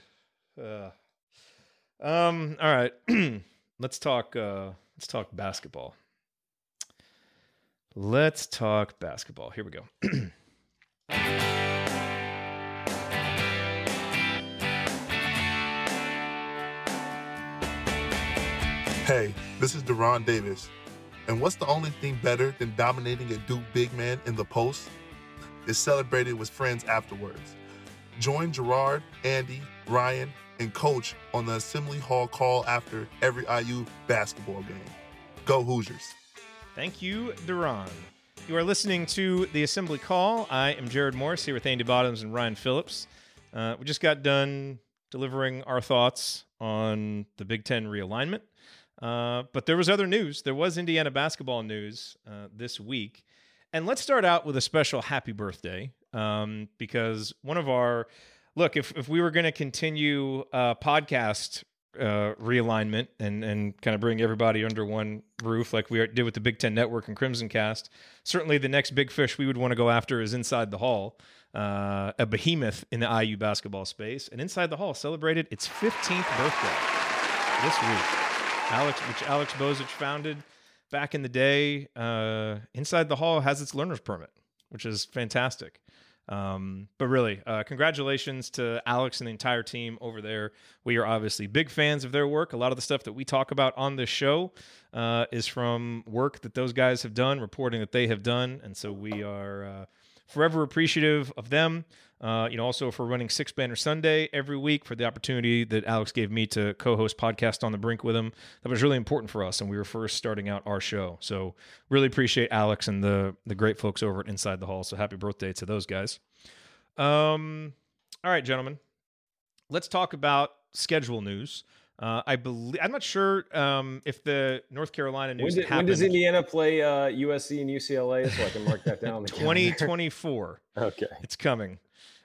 All right. Let's talk basketball. Let's talk basketball. Here we go. Hey, this is Deron Davis. And what's the only thing better than dominating a Duke big man in the post? It's celebrated with friends afterwards. Join Gerard, Andy, Ryan, and Coach on the Assembly Hall call after every IU basketball game. Go Hoosiers. Thank you, Deron. You are listening to the Assembly Call. I am Jared Morris here with Andy Bottoms and Ryan Phillips. We just got done delivering our thoughts on the Big Ten realignment. But there was other news. There was Indiana basketball news this week. And let's start out with a special happy birthday because one of our – look, if we were going to continue podcast realignment and kind of bring everybody under one roof like we did with the Big Ten Network and Crimson Cast, certainly the next big fish we would want to go after is Inside the Hall, a behemoth in the IU basketball space. And Inside the Hall celebrated its 15th birthday this week. Which Alex Bozich founded back in the day. Inside the Hall has its learner's permit, which is fantastic. But really, congratulations to Alex and the entire team over there. We are obviously big fans of their work. A lot of the stuff that we talk about on this show is from work that those guys have done, reporting that they have done. And so we are forever appreciative of them. Also for running Six Banner Sunday every week, for the opportunity that Alex gave me to co-host Podcast on the Brink with him. That was really important for us, and we were first starting out our show. So really appreciate Alex and the great folks over at Inside the Hall. So happy birthday to those guys. All right, gentlemen, let's talk about schedule news. I'm not sure if the North Carolina news happened. When does Indiana play USC and UCLA? So I can mark that down. 2024. Okay, it's coming.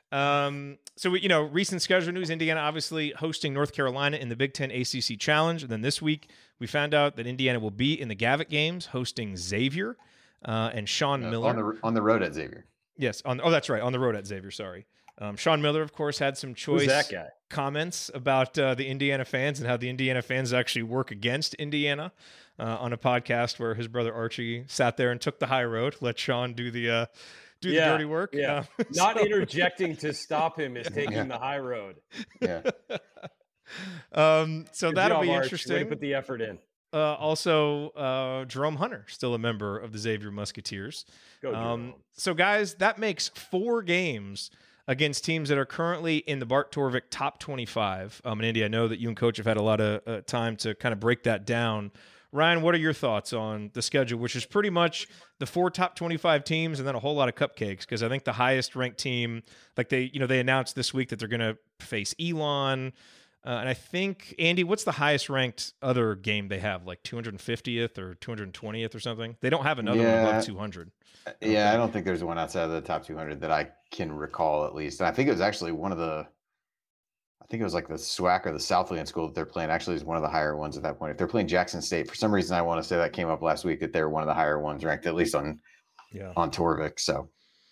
Recent schedule news: Indiana obviously hosting North Carolina in the Big Ten ACC Challenge. And then this week we found out that Indiana will be in the Gavitt Games hosting Xavier and Sean Miller on the road at Xavier. Yes, that's right, on the road at Xavier. Sorry. Sean Miller, of course, had some choice comments about the Indiana fans and how the Indiana fans actually work against Indiana on a podcast where his brother Archie sat there and took the high road, let Sean do the dirty work. Yeah. Not interjecting to stop him is taking the high road. Yeah. So that'll be interesting. Way to put the effort in. Also, Jerome Hunter, still a member of the Xavier Musketeers. Go, Jerome. So, guys, that makes 4 games against teams that are currently in the Bart Torvik top 25. And Andy, I know that you and Coach have had a lot of time to kind of break that down. Ryan, what are your thoughts on the schedule, which is pretty much the 4 top 25 teams and then a whole lot of cupcakes? Because I think the highest ranked team, like they announced this week that they're going to face Elon. And I think, Andy, what's the highest ranked other game they have? Like 250th or 220th or something? They don't have another one above 200. Yeah, I don't think there's one outside of the top 200 that I can recall, at least. And I think it was actually one of the, I think it was like the SWAC or the Southland school that they're playing. Actually, is one of the higher ones at that point. If they're playing Jackson State, for some reason, I want to say that came up last week that they're one of the higher ones ranked, at least on Torvik. So,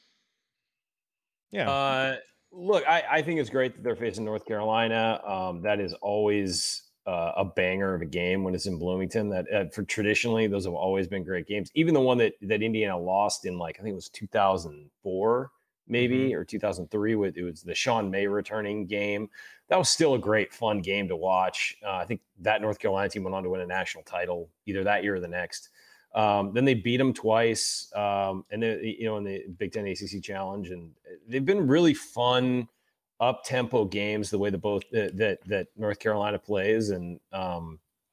yeah. Look, I think it's great that they're facing North Carolina. That is always a banger of a game when it's in Bloomington. That for traditionally, those have always been great games. Even the one that Indiana lost in, like, I think it was 2004, maybe, or 2003. It was the Sean May returning game. That was still a great, fun game to watch. I think that North Carolina team went on to win a national title either that year or the next. Then they beat them twice, and in the Big Ten ACC Challenge, and they've been really fun, up-tempo games. The way that North Carolina plays, and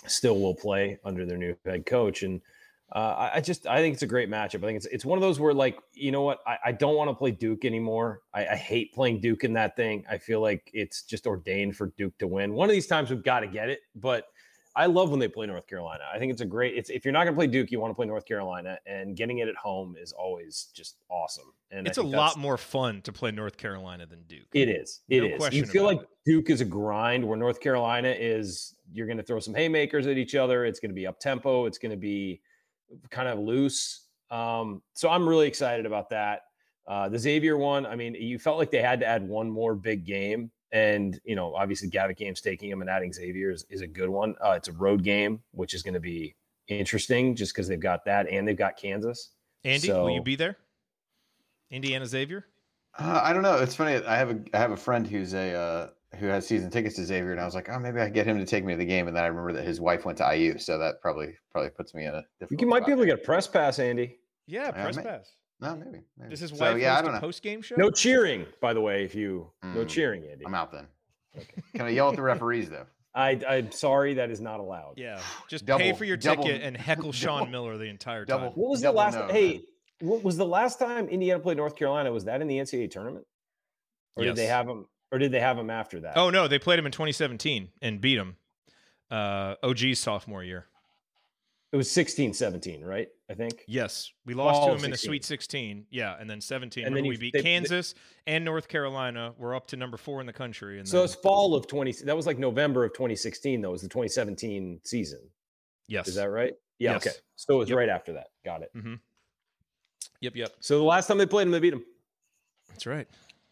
still will play under their new head coach. And I think it's a great matchup. I think it's one of those where, like, you know what? I don't want to play Duke anymore. I hate playing Duke in that thing. I feel like it's just ordained for Duke to win. One of these times we've got to get it, but I love when they play North Carolina. I think it's a great, if you're not going to play Duke, you want to play North Carolina, and getting it at home is always just awesome. And it's a lot more fun to play North Carolina than Duke. It is. You feel like Duke is a grind, where North Carolina is, you're going to throw some haymakers at each other. It's going to be up tempo. It's going to be kind of loose. So I'm really excited about that. The Xavier one, I mean, you felt like they had to add one more big game. And, you know, obviously Gavitt Games taking him and adding Xavier is a good one. It's a road game, which is going to be interesting just because they've got that and they've got Kansas. Andy, will you be there? Indiana Xavier? I don't know. It's funny. I have a friend who has season tickets to Xavier, and I was like, oh, maybe I can get him to take me to the game. And then I remember that his wife went to IU, so that probably puts me in a different. You might be able to get a press pass, Andy. Yeah, press pass. No, maybe. Does his wife host a post-game show? No cheering, by the way. No cheering, Andy. I'm out then. Okay. Can I yell at the referees though? I'm sorry, that is not allowed. Yeah, just pay for your ticket and heckle Sean Miller the entire time. What was the last? What was the last time Indiana played North Carolina? Was that in the NCAA tournament, or did they have him? Or did they have him after that? Oh no, they played him in 2017 and beat him. OG's sophomore year. It was 16-17, right? I think. Yes, we lost to him in the Sweet 16. Yeah, and then 17. And then we beat Kansas and North Carolina. We're up to number 4 in the country. And so it's fall of 20. That was like November of 2016. Though, it was the 2017 season. Yes, is that right? Yeah. Yes. Okay. So it was right after that. Got it. Mm-hmm. Yep. So the last time they played him, they beat him. That's right.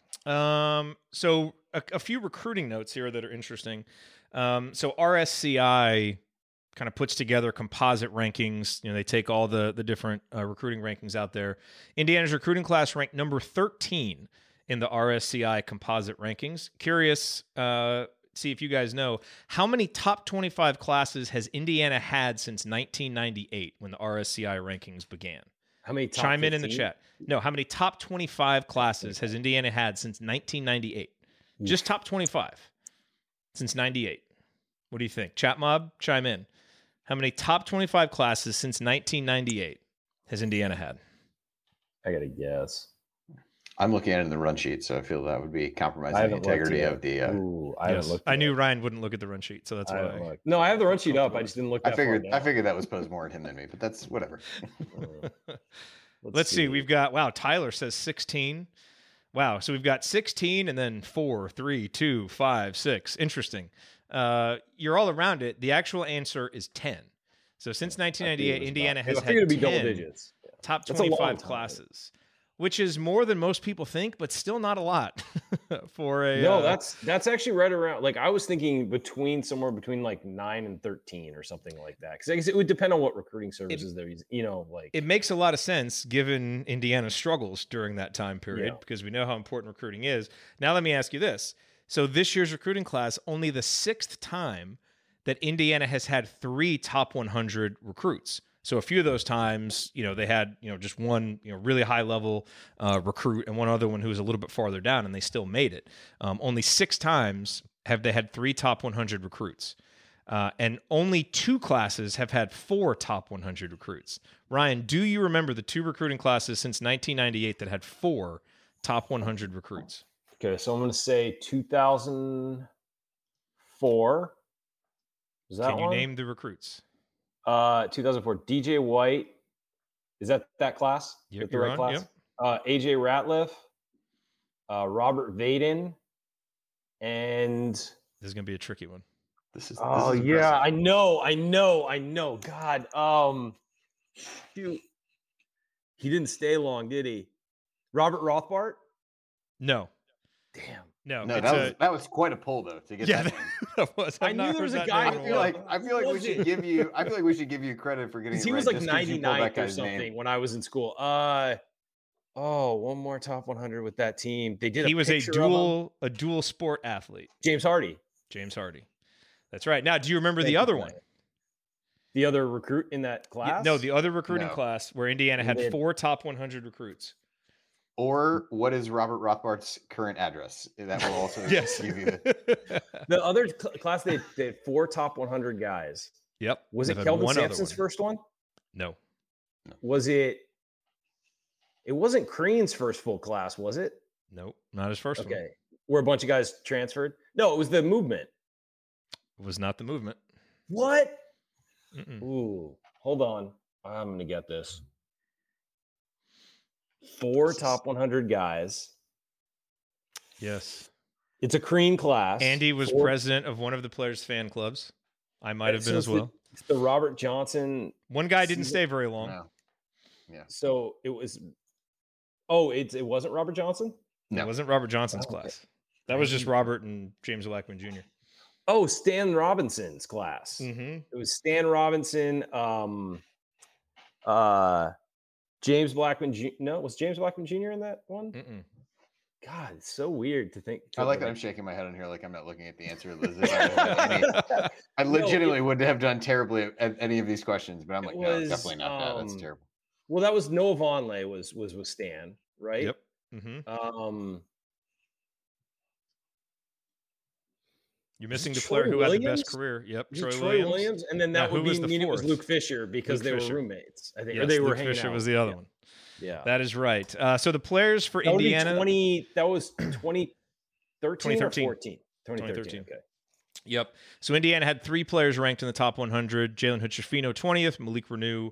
So a few recruiting notes here that are interesting. So RSCI kind of puts together composite rankings. You know, they take all the different recruiting rankings out there. Indiana's recruiting class ranked number 13 in the RSCI composite rankings. Curious, see if you guys know, how many top 25 classes has Indiana had since 1998 when the RSCI rankings began? How many? Chime 15? In the chat. No, how many top 25 classes has Indiana had since 1998? Just top 25 since 98. What do you think? Chat mob, chime in. How many top 25 classes since 1998 has Indiana had? I got to guess. I'm looking at it in the run sheet, so I feel that would be compromising the integrity of the. I haven't looked. I knew Ryan wouldn't look at the run sheet, so that's why. No, I have the run sheet up. I just didn't look. I figured that was posed more at him than me, but that's whatever. Let's see. We've got Tyler says 16. Wow. So we've got 16 and then 4, 3, 2, 5, 6. Interesting. You're all around it. The actual answer is 10. So since 1998, Indiana has had 10 double digits. Top 25 classes, which is more than most people think, but still not a lot for a. No, that's actually right around. Like, I was thinking somewhere between like 9 and 13 or something like that. Because I guess it would depend on what recruiting services they're using. You know, like, it makes a lot of sense given Indiana's struggles during that time period, because we know how important recruiting is. Now let me ask you this: so this year's recruiting class, only the 6th time that Indiana has had 3 top 100 recruits. So a few of those times, they had, just one, really high level recruit and one other one who was a little bit farther down, and they still made it. Only 6 times have they had 3 top 100 recruits. And only 2 classes have had 4 top 100 recruits. Ryan, do you remember the 2 recruiting classes since 1998 that had 4 top 100 recruits? Okay, so I'm going to say 2004. Is that Can you name the recruits? 2004, DJ White. Is that class? Yep, the right class? Yep. AJ Ratliff, Robert Vaden, and this is gonna be a tricky one. This is yeah, I know. God, shoot, he didn't stay long, did he? Robert Rothbart? No. Damn. No, that was quite a pull though to get that name. That was. I knew there was a guy. I feel like we should give you. I feel like we should give you credit for getting. He was like 99th or something name. when I was in school. One more top 100 with that team. They did. He was a dual sport athlete. James Hardy. That's right. Now, do you remember the other one? The other recruit in that class? No, the other recruiting class where Indiana had 4 top 100 recruits. Or what is Robert Rothbart's current address? That will also yes. give you the other class. They had 4 top 100 guys. Yep. Was it They've had Kelvin one other Sampson's one. first one? No. Was it? It wasn't Crean's first full class, was it? Nope, not his first one. Okay. Where a bunch of guys transferred? No, it was the movement. It was not the movement. What? Mm-mm. Ooh, hold on. I'm going to get this. 4 top 100 guys. Yes. It's a Crean class. Andy was president of one of the players' fan clubs. I might have been as well. It's the Robert Johnson. One guy didn't stay very long. No. Yeah. So it was. Oh, it wasn't Robert Johnson? No, it wasn't Robert Johnson's class. That was just Robert and James Blackman Jr. Oh, Stan Robinson's class. Mm-hmm. It was Stan Robinson, James Blackman. No, was James Blackman Jr. in that one? Mm-mm. God, it's so weird to think. I like that I'm shaking my head on here like I'm not looking at the answer. I legitimately would have done terribly at any of these questions, but I'm like, no, definitely not that. That's terrible. Well, that was Noah Vonleh was with Stan, right? Yep. Mm-hmm. You're missing the player who had the best career. Yep, Troy Williams, and then that would mean it was Luke Fisher because they were roommates. I think, or they were Luke hanging Fisher out. was the other one. Yeah, that is right. So the players for Indiana, that was 2013 or 2014. 2013. Okay. Yep. So Indiana had 3 players ranked in the top 100. Jalen Hood-Schifino, 20th. Malik Reneau,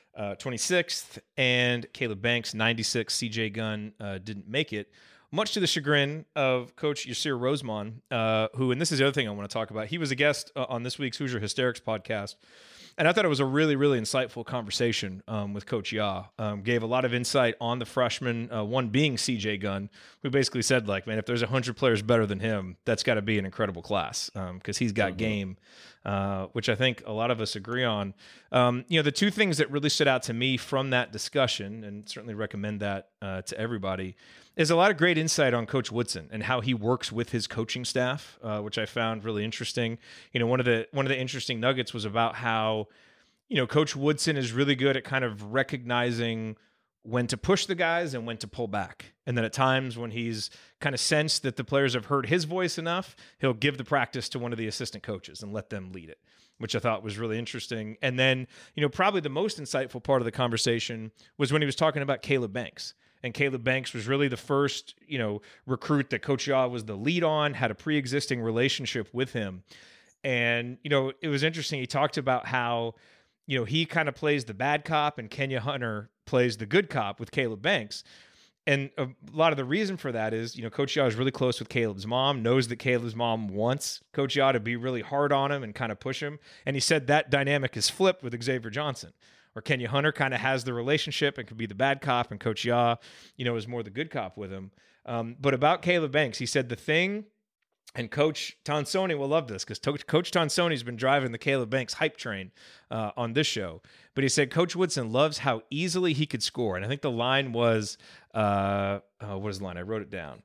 26th. And Caleb Banks, 96th. CJ Gunn didn't make it, much to the chagrin of Coach Yasir Rosemond, who, and this is the other thing I want to talk about, he was a guest on this week's Hoosier Hysterics podcast. And I thought it was a really, really insightful conversation with Coach Ya. Gave a lot of insight on the freshman, one being CJ Gunn, who basically said, like, man, if there's 100 players better than him, that's got to be an incredible class because he's got game, which I think a lot of us agree on. The 2 things that really stood out to me from that discussion, and certainly recommend that to everybody, is a lot of great insight on Coach Woodson and how he works with his coaching staff, which I found really interesting. One of the interesting nuggets was about how, Coach Woodson is really good at kind of recognizing when to push the guys and when to pull back. And then at times when he's kind of sensed that the players have heard his voice enough, he'll give the practice to one of the assistant coaches and let them lead it, which I thought was really interesting. And then, probably the most insightful part of the conversation was when he was talking about Caleb Banks. And Caleb Banks was really the first, recruit that Coach Ya was the lead on, had a pre-existing relationship with him. And, it was interesting. He talked about how, he kind of plays the bad cop and Kenya Hunter plays the good cop with Caleb Banks. And a lot of the reason for that is, Coach Ya is really close with Caleb's mom, knows that Caleb's mom wants Coach Ya to be really hard on him and kind of push him. And he said that dynamic is flipped with Xavier Johnson, or Kenya Hunter kind of has the relationship and could be the bad cop, and Coach Ya, is more the good cop with him. But about Caleb Banks, he said the thing, and Coach Tonsoni will love this because Coach Tonsoni's been driving the Caleb Banks hype train on this show. But he said Coach Woodson loves how easily he could score. And I think the line was, what is the line? I wrote it down.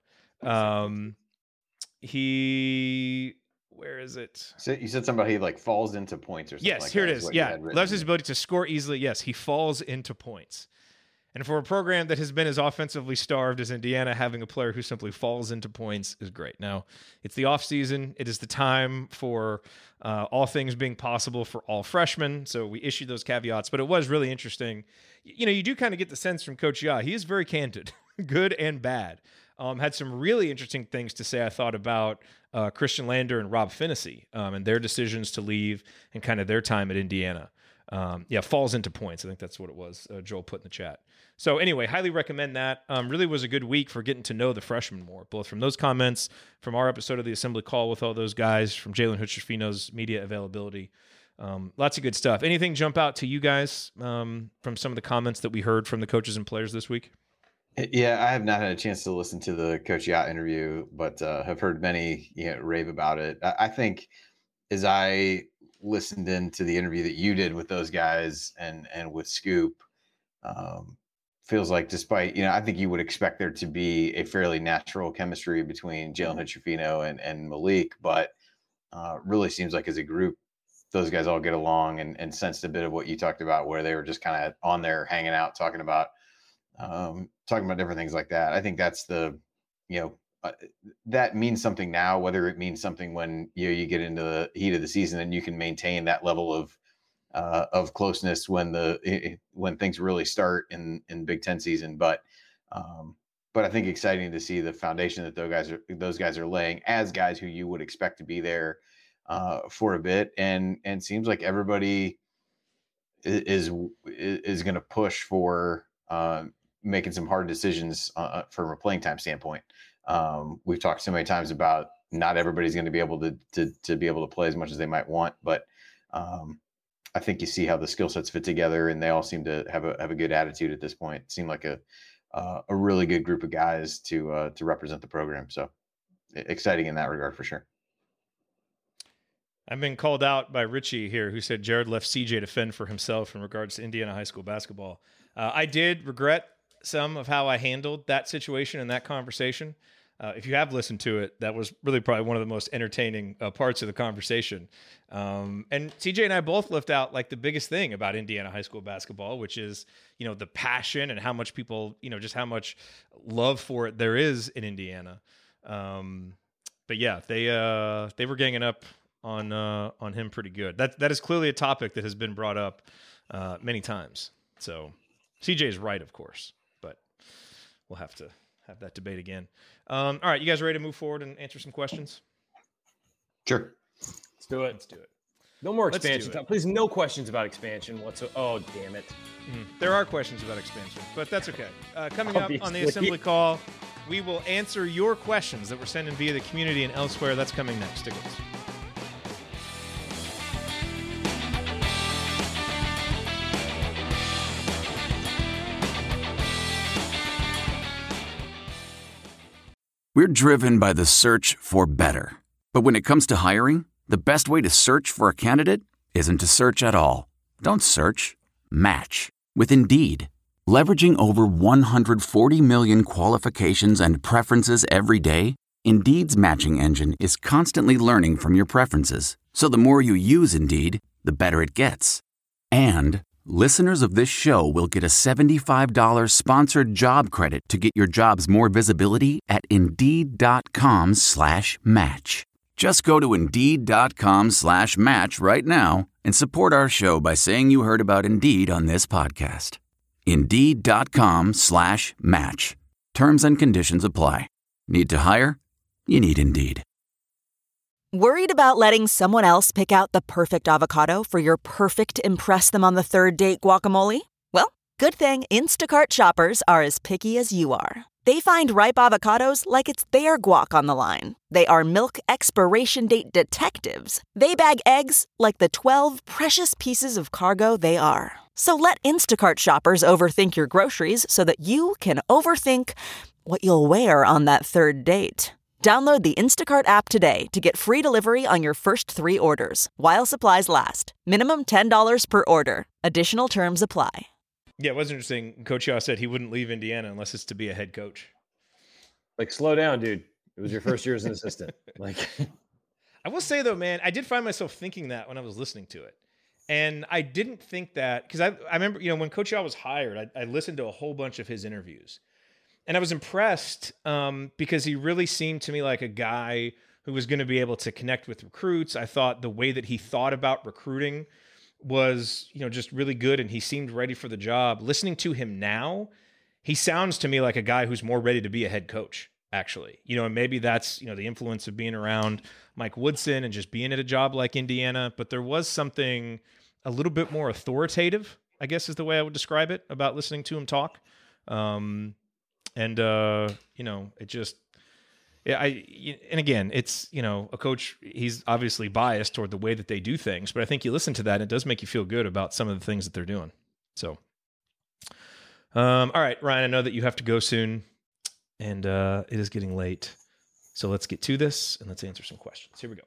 Where is it? So you said somebody like falls into points or something. Yes, like here that it is. Yeah, loves his ability to score easily. Yes, he falls into points. And for a program that has been as offensively starved as Indiana, having a player who simply falls into points is great. Now, it's the offseason. It is the time for all things being possible for all freshmen. So we issued those caveats. But it was really interesting. You do kind of get the sense from Coach Ya. He is very candid, good and bad. Had some really interesting things to say, I thought, about Christian Lander and Rob Finney and their decisions to leave and kind of their time at Indiana. Falls into points. I think that's what it was. Joel put in the chat. So anyway, highly recommend that. Really was a good week for getting to know the freshmen more, both from those comments, from our episode of the Assembly Call with all those guys, from Jalen Hood-Schifino's media availability. Lots of good stuff. Anything jump out to you guys from some of the comments that we heard from the coaches and players this week? Yeah, I have not had a chance to listen to the Coach Ya interview, but have heard many rave about it. I think as I listened into the interview that you did with those guys and with Scoop, feels like despite, I think you would expect there to be a fairly natural chemistry between Jalen Hood-Schifino and Malik, but really seems like as a group, those guys all get along and sensed a bit of what you talked about, where they were just kind of on there hanging out, talking about different things like that. I think that's that means something now, whether it means something when you get into the heat of the season and you can maintain that level of of closeness when things really start in Big Ten season. But I think exciting to see the foundation that those guys are laying as guys who you would expect to be there for a bit, and seems like everybody is going to push for making some hard decisions from a playing time standpoint. We've talked so many times about not everybody's going to be able to be able to play as much as they might want, but I think you see how the skill sets fit together, and they all seem to have a good attitude at this point. It seemed like a really good group of guys to represent the program. So exciting in that regard for sure. I've been called out by Richie here, who said Jared left CJ to fend for himself in regards to Indiana high school basketball. I did regret some of how I handled that situation and that conversation. If you have listened to it, that was really probably one of the most entertaining parts of the conversation. And CJ and I both left out like the biggest thing about Indiana high school basketball, which is, the passion and how much people, just how much love for it there is in Indiana. But yeah, they were ganging up on him pretty good. That is clearly a topic that has been brought up many times. So CJ is right, of course, but we'll have to have that debate again. All right, you guys ready to move forward and answer some questions? Sure. Let's do it. No more expansion. Please, no questions about expansion whatsoever. Oh, damn it. There are questions about expansion, but that's okay. Coming up on the Assembly Call, we will answer your questions that were sent in via the community and elsewhere. That's coming next. Stick with us. We're driven by the search for better. But when it comes to hiring, the best way to search for a candidate isn't to search at all. Don't search, match with Indeed. Leveraging over 140 million qualifications and preferences every day, Indeed's matching engine is constantly learning from your preferences. So the more you use Indeed, the better it gets. And listeners of this show will get a $75 sponsored job credit to get your jobs more visibility at Indeed.com/match. Just go to Indeed.com/match right now and support our show by saying you heard about Indeed on this podcast. Indeed.com/match. Terms and conditions apply. Need to hire? You need Indeed. Worried about letting someone else pick out the perfect avocado for your perfect impress them on the third date guacamole? Well, good thing Instacart shoppers are as picky as you are. They find ripe avocados like it's their guac on the line. They are milk expiration date detectives. They bag eggs like the 12 precious pieces of cargo they are. So let Instacart shoppers overthink your groceries so that you can overthink what you'll wear on that third date. Download the Instacart app today to get free delivery on your first 3 orders, while supplies last. Minimum $10 per order. Additional terms apply. Yeah, it was interesting. Coach Yaw said he wouldn't leave Indiana unless it's to be a head coach. Like, slow down, dude. It was your first year as an assistant. Like, I will say, though, man, I did find myself thinking that when I was listening to it. And I didn't think that, because I remember, when Coach Yaw was hired, I listened to a whole bunch of his interviews. And I was impressed because he really seemed to me like a guy who was going to be able to connect with recruits. I thought the way that he thought about recruiting was, just really good, and he seemed ready for the job. Listening to him now, he sounds to me like a guy who's more ready to be a head coach, actually. And maybe that's, the influence of being around Mike Woodson and just being at a job like Indiana. But there was something a little bit more authoritative, I guess is the way I would describe it, about listening to him talk. And, it just, and again, it's, a coach, he's obviously biased toward the way that they do things, but I think you listen to that and it does make you feel good about some of the things that they're doing. So, all right, Ryan, I know that you have to go soon and it is getting late. So let's get to this and let's answer some questions. Here we go.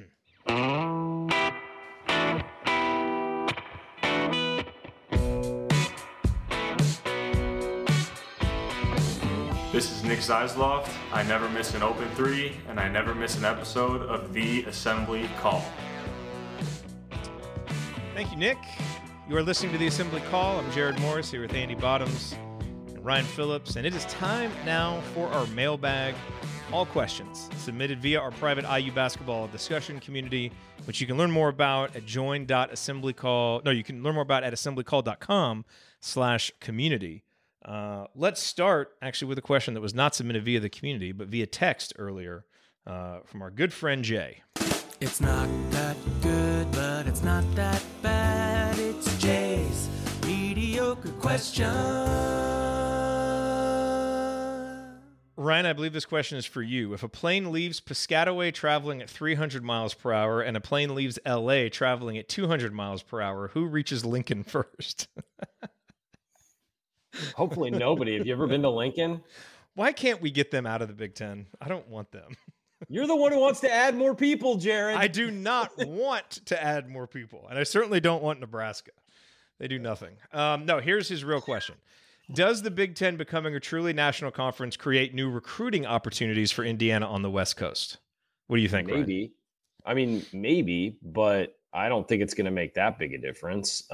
This is Nick Zeisloft. I never miss an open 3, and I never miss an episode of The Assembly Call. Thank you, Nick. You are listening to The Assembly Call. I'm Jared Morris here with Andy Bottoms and Ryan Phillips, and it is time now for our mailbag all questions submitted via our private IU basketball discussion community, which you can learn more about at join.assemblycall. No, you can learn more about at assemblycall.com/community. Let's start actually with a question that was not submitted via the community, but via text earlier from our good friend Jay. It's not that good, but it's not that bad. It's Jay's mediocre question. Ryan, I believe this question is for you. If a plane leaves Piscataway traveling at 300 miles per hour and a plane leaves LA traveling at 200 miles per hour, who reaches Lincoln first? Hopefully nobody. Have you ever been to Lincoln? Why can't we get them out of the Big Ten? I don't want them. You're the one who wants to add more people, Jared. I do not want to add more people, and I certainly don't want Nebraska. They do nothing. No, here's his real question. Does the Big Ten becoming a truly national conference create new recruiting opportunities for Indiana on the West Coast? What do you think, Maybe. Ryan? I mean, maybe, but I don't think it's going to make that big a difference.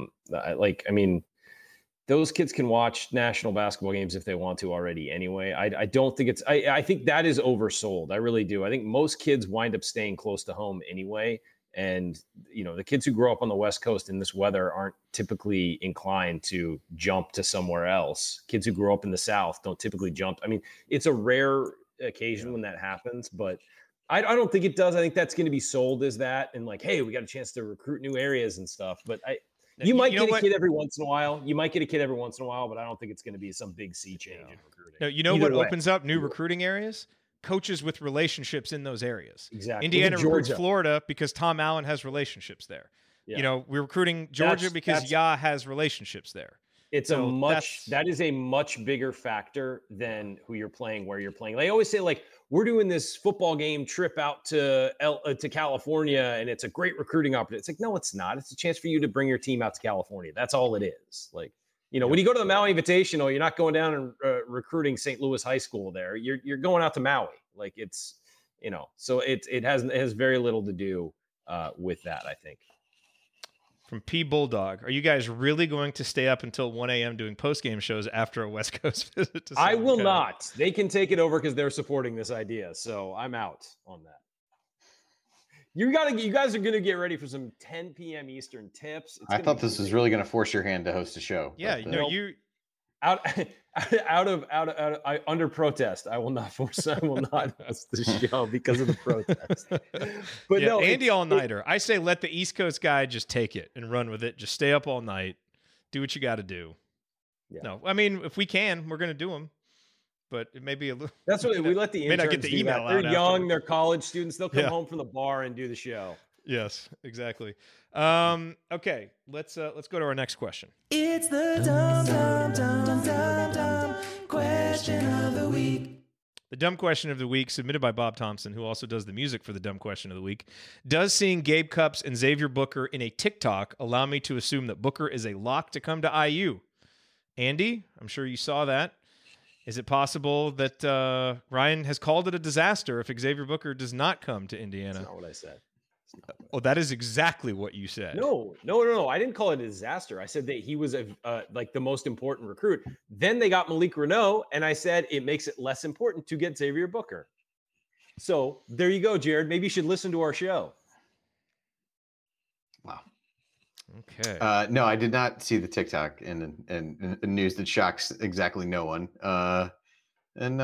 Those kids can watch national basketball games if they want to already anyway. I don't think it's – I think that is oversold. I really do. I think most kids wind up staying close to home anyway. And, you know, the kids who grow up on the West Coast in this weather aren't typically inclined to jump to somewhere else. Kids who grow up in the South don't typically jump. I mean, it's a rare occasion when that happens, but I don't think it does. I think that's going to be sold as that and like, hey, we got a chance to recruit new areas and stuff. But you might get a kid every once in a while. You might get a kid every once in a while, but I don't think it's going to be some big sea change in recruiting. No, you know what opens up new recruiting areas? Coaches with relationships in those areas. Exactly. Indiana recruits Florida because Tom Allen has relationships there. Yeah. You know, we're recruiting Georgia because Ya has relationships there. It's that is a much bigger factor than who you're playing, where you're playing. They always say like, we're doing this football game trip out to California and it's a great recruiting opportunity. It's like, no, it's not. It's a chance for you to bring your team out to California. That's all it is. Like, you know, when you go to the Maui Invitational, you're not going down and recruiting St. Louis High School there. You're going out to Maui. Like it's, you know, so it has very little to do with that, I think. From P Bulldog, are you guys really going to stay up until 1 a.m. doing post-game shows after a West Coast visit to I will not. They can take it over because they're supporting this idea. So I'm out on that. You guys are going to get ready for some 10 p.m. Eastern tips. I thought this was really going to force your hand to host a show. Yeah, but, you under protest. I will not host the show because of the protest. But yeah, no, Andy all-nighter. I say let the East Coast guy just take it and run with it. Just stay up all night. Do what you got to do. Yeah. No, I mean, if we can, we're going to do them. But it may be a little. That's what we let the interns may not get the email out. They're young. They're college students. They'll come home from the bar and do the show. Yes, exactly. Okay, let's go to our next question. It's the dumb question of the week. The dumb question of the week, submitted by Bob Thompson, who also does the music for the dumb question of the week. Does seeing Gabe Cupps and Xavier Booker in a TikTok allow me to assume that Booker is a lock to come to IU? Andy, I'm sure you saw that. Is it possible that Ryan has called it a disaster if Xavier Booker does not come to Indiana? That's not what I said. Oh, that is exactly what you said. No. I didn't call it a disaster. I said that he was like the most important recruit. Then they got Malik Reneau, and I said it makes it less important to get Xavier Booker. So there you go, Jared. Maybe you should listen to our show. Wow. Okay. No, I did not see the TikTok and news that shocks exactly no one. I don't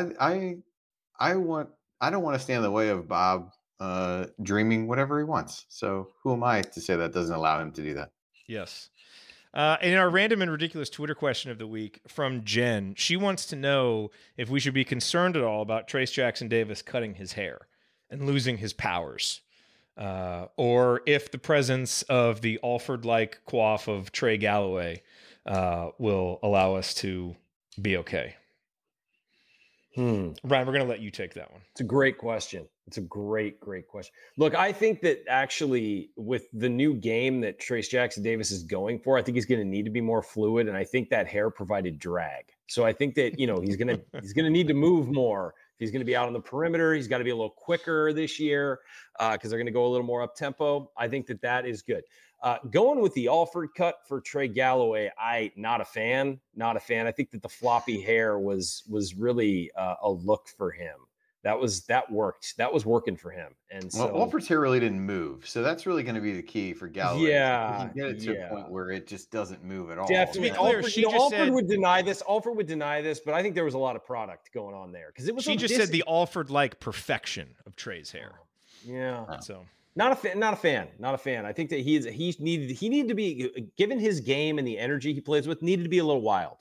want to stand in the way of Bob dreaming whatever he wants. So who am I to say that doesn't allow him to do that? Yes. In our random and ridiculous Twitter question of the week from Jen, she wants to know if we should be concerned at all about Trayce Jackson-Davis cutting his hair and losing his powers. Or if the presence of the Alford-like coif of Trey Galloway will allow us to be okay. Ryan, we're going to let you take that one. It's a great question. It's a great question. Look, I think that actually with the new game that Trayce Jackson-Davis is going for, I think he's going to need to be more fluid, and I think that hair provided drag. So I think that, he's going to need to move more. If he's going to be out on the perimeter, he's got to be a little quicker this year because they're going to go a little more up tempo. I think that is good. Going with the Alford cut for Trey Galloway, not a fan. I think that the floppy hair was really a look for him. that worked. That was working for him. And so Alford's hair really didn't move, so that's really going to be the key for Galloway. Yeah, he can get it to a point where it just doesn't move at all. Definitely. To be clear, Alford would deny this. Alford would deny this, but I think there was a lot of product going on there because it was. She just said the Alford-like perfection of Trey's hair. Yeah. So not a fan. I think that he needed to be, given his game and the energy he plays with, needed to be a little wild.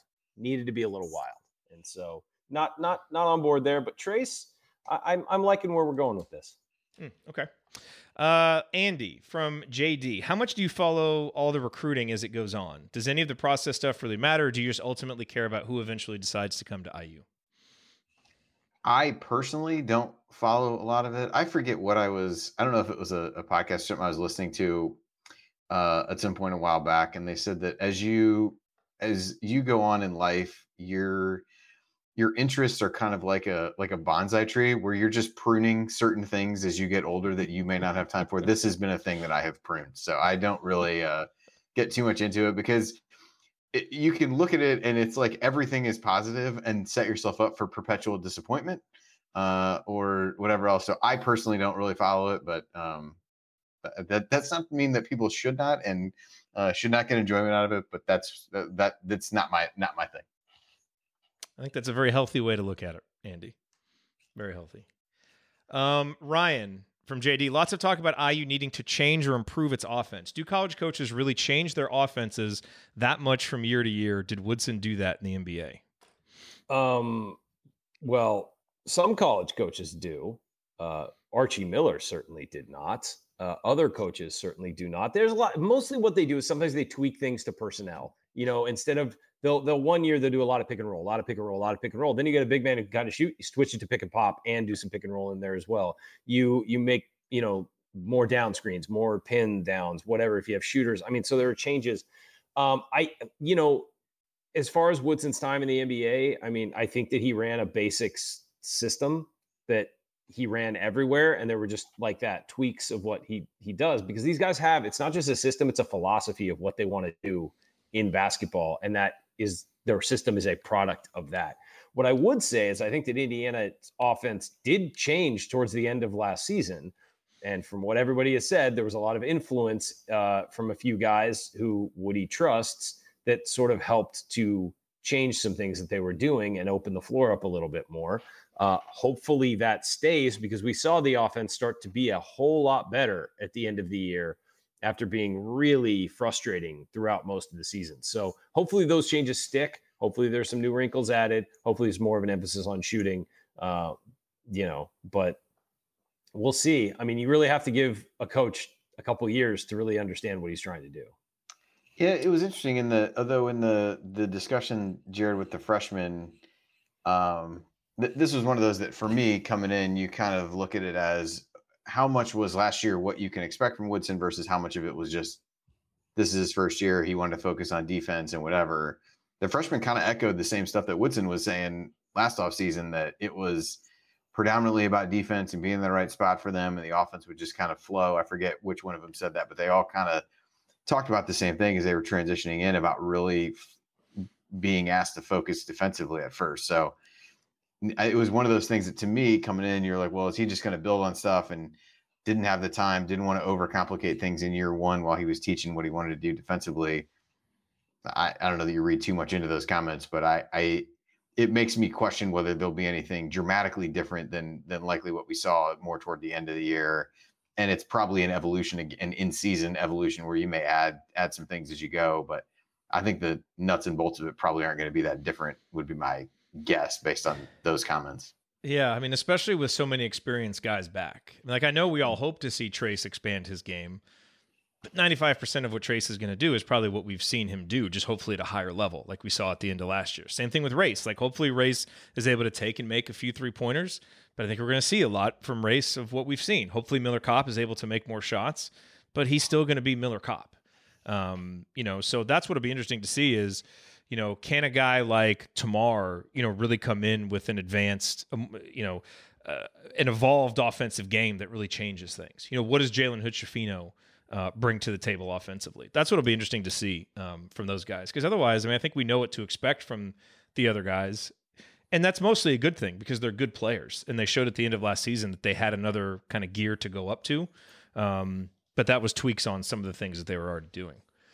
And so not on board there. But Trace, I'm liking where we're going with this. Okay. Andy from JD, how much do you follow all the recruiting as it goes on? Does any of the process stuff really matter, or do you just ultimately care about who eventually decides to come to IU? I personally don't follow a lot of it. I forget what I don't know if it was a podcast or something I was listening to at some point a while back, and they said that as you go on in life, your interests are kind of like a bonsai tree where you're just pruning certain things as you get older that you may not have time for. This has been a thing that I have pruned. So I don't really get too much into it because you can look at it and it's like everything is positive and set yourself up for perpetual disappointment or whatever else. So I personally don't really follow it, but that's not mean that people should not and should not get enjoyment out of it. But that's not my thing. I think that's a very healthy way to look at it, Andy. Very healthy. Ryan from JD, lots of talk about IU needing to change or improve its offense. Do college coaches really change their offenses that much from year to year? Did Woodson do that in the NBA? Well, some college coaches do. Archie Miller certainly did not. Other coaches certainly do not. There's a lot. Mostly what they do is sometimes they tweak things to personnel. Instead of they'll 1 year they'll do a lot of pick and roll. Then you get a big man who can kind of shoot. You switch it to pick and pop and do some pick and roll in there as well. You make more down screens, more pin downs, whatever. If you have shooters, so there are changes. As far as Woodson's time in the NBA, I think that he ran a basics system that he ran everywhere, and there were just like that tweaks of what he does, because these guys have, it's not just a system, it's a philosophy of what they want to do in basketball, and that is their system is a product of that. What I would say is I think that Indiana's offense did change towards the end of last season, and from what everybody has said, there was a lot of influence from a few guys who Woody trusts that sort of helped to change some things that they were doing and open the floor up a little bit more. Hopefully that stays, because we saw the offense start to be a whole lot better at the end of the year after being really frustrating throughout most of the season. So hopefully those changes stick. Hopefully there's some new wrinkles added. Hopefully there's more of an emphasis on shooting, but we'll see. You really have to give a coach a couple of years to really understand what he's trying to do. Yeah, it was interesting in the discussion, Jared, with the freshmen. This was one of those that for me coming in, you kind of look at it as how much was last year what you can expect from Woodson versus how much of it was just this is his first year. He wanted to focus on defense and whatever. The freshmen kind of echoed the same stuff that Woodson was saying last offseason, that it was predominantly about defense and being in the right spot for them, and the offense would just kind of flow. I forget which one of them said that, but they all kind of talked about the same thing as they were transitioning in, about really being asked to focus defensively at first. So it was one of those things that to me coming in, you're like, well, is he just going to build on stuff, and didn't have the time, didn't want to overcomplicate things in year one while he was teaching what he wanted to do defensively. I don't know that you read too much into those comments, but it makes me question whether there'll be anything dramatically different than likely what we saw more toward the end of the year. And it's probably an evolution, an in-season evolution where you may add some things as you go. But I think the nuts and bolts of it probably aren't going to be that different, would be my guess based on those comments. Yeah, especially with so many experienced guys back. I know we all hope to see Trace expand his game, but 95% of what Trace is going to do is probably what we've seen him do, just hopefully at a higher level, like we saw at the end of last year. Same thing with Race. Hopefully Race is able to take and make a few three-pointers, but I think we're going to see a lot from Race of what we've seen. Hopefully Miller Kopp is able to make more shots, but he's still going to be Miller Kopp. So that's what'll be interesting to see is, can a guy like Tamar, really come in with an advanced, an evolved offensive game that really changes things? What does Jalen Hood-Schifino bring to the table offensively? That's what'll be interesting to see from those guys. Because otherwise, I think we know what to expect from the other guys. And that's mostly a good thing because they're good players. And they showed at the end of last season that they had another kind of gear to go up to. But that was tweaks on some of the things that they were already doing.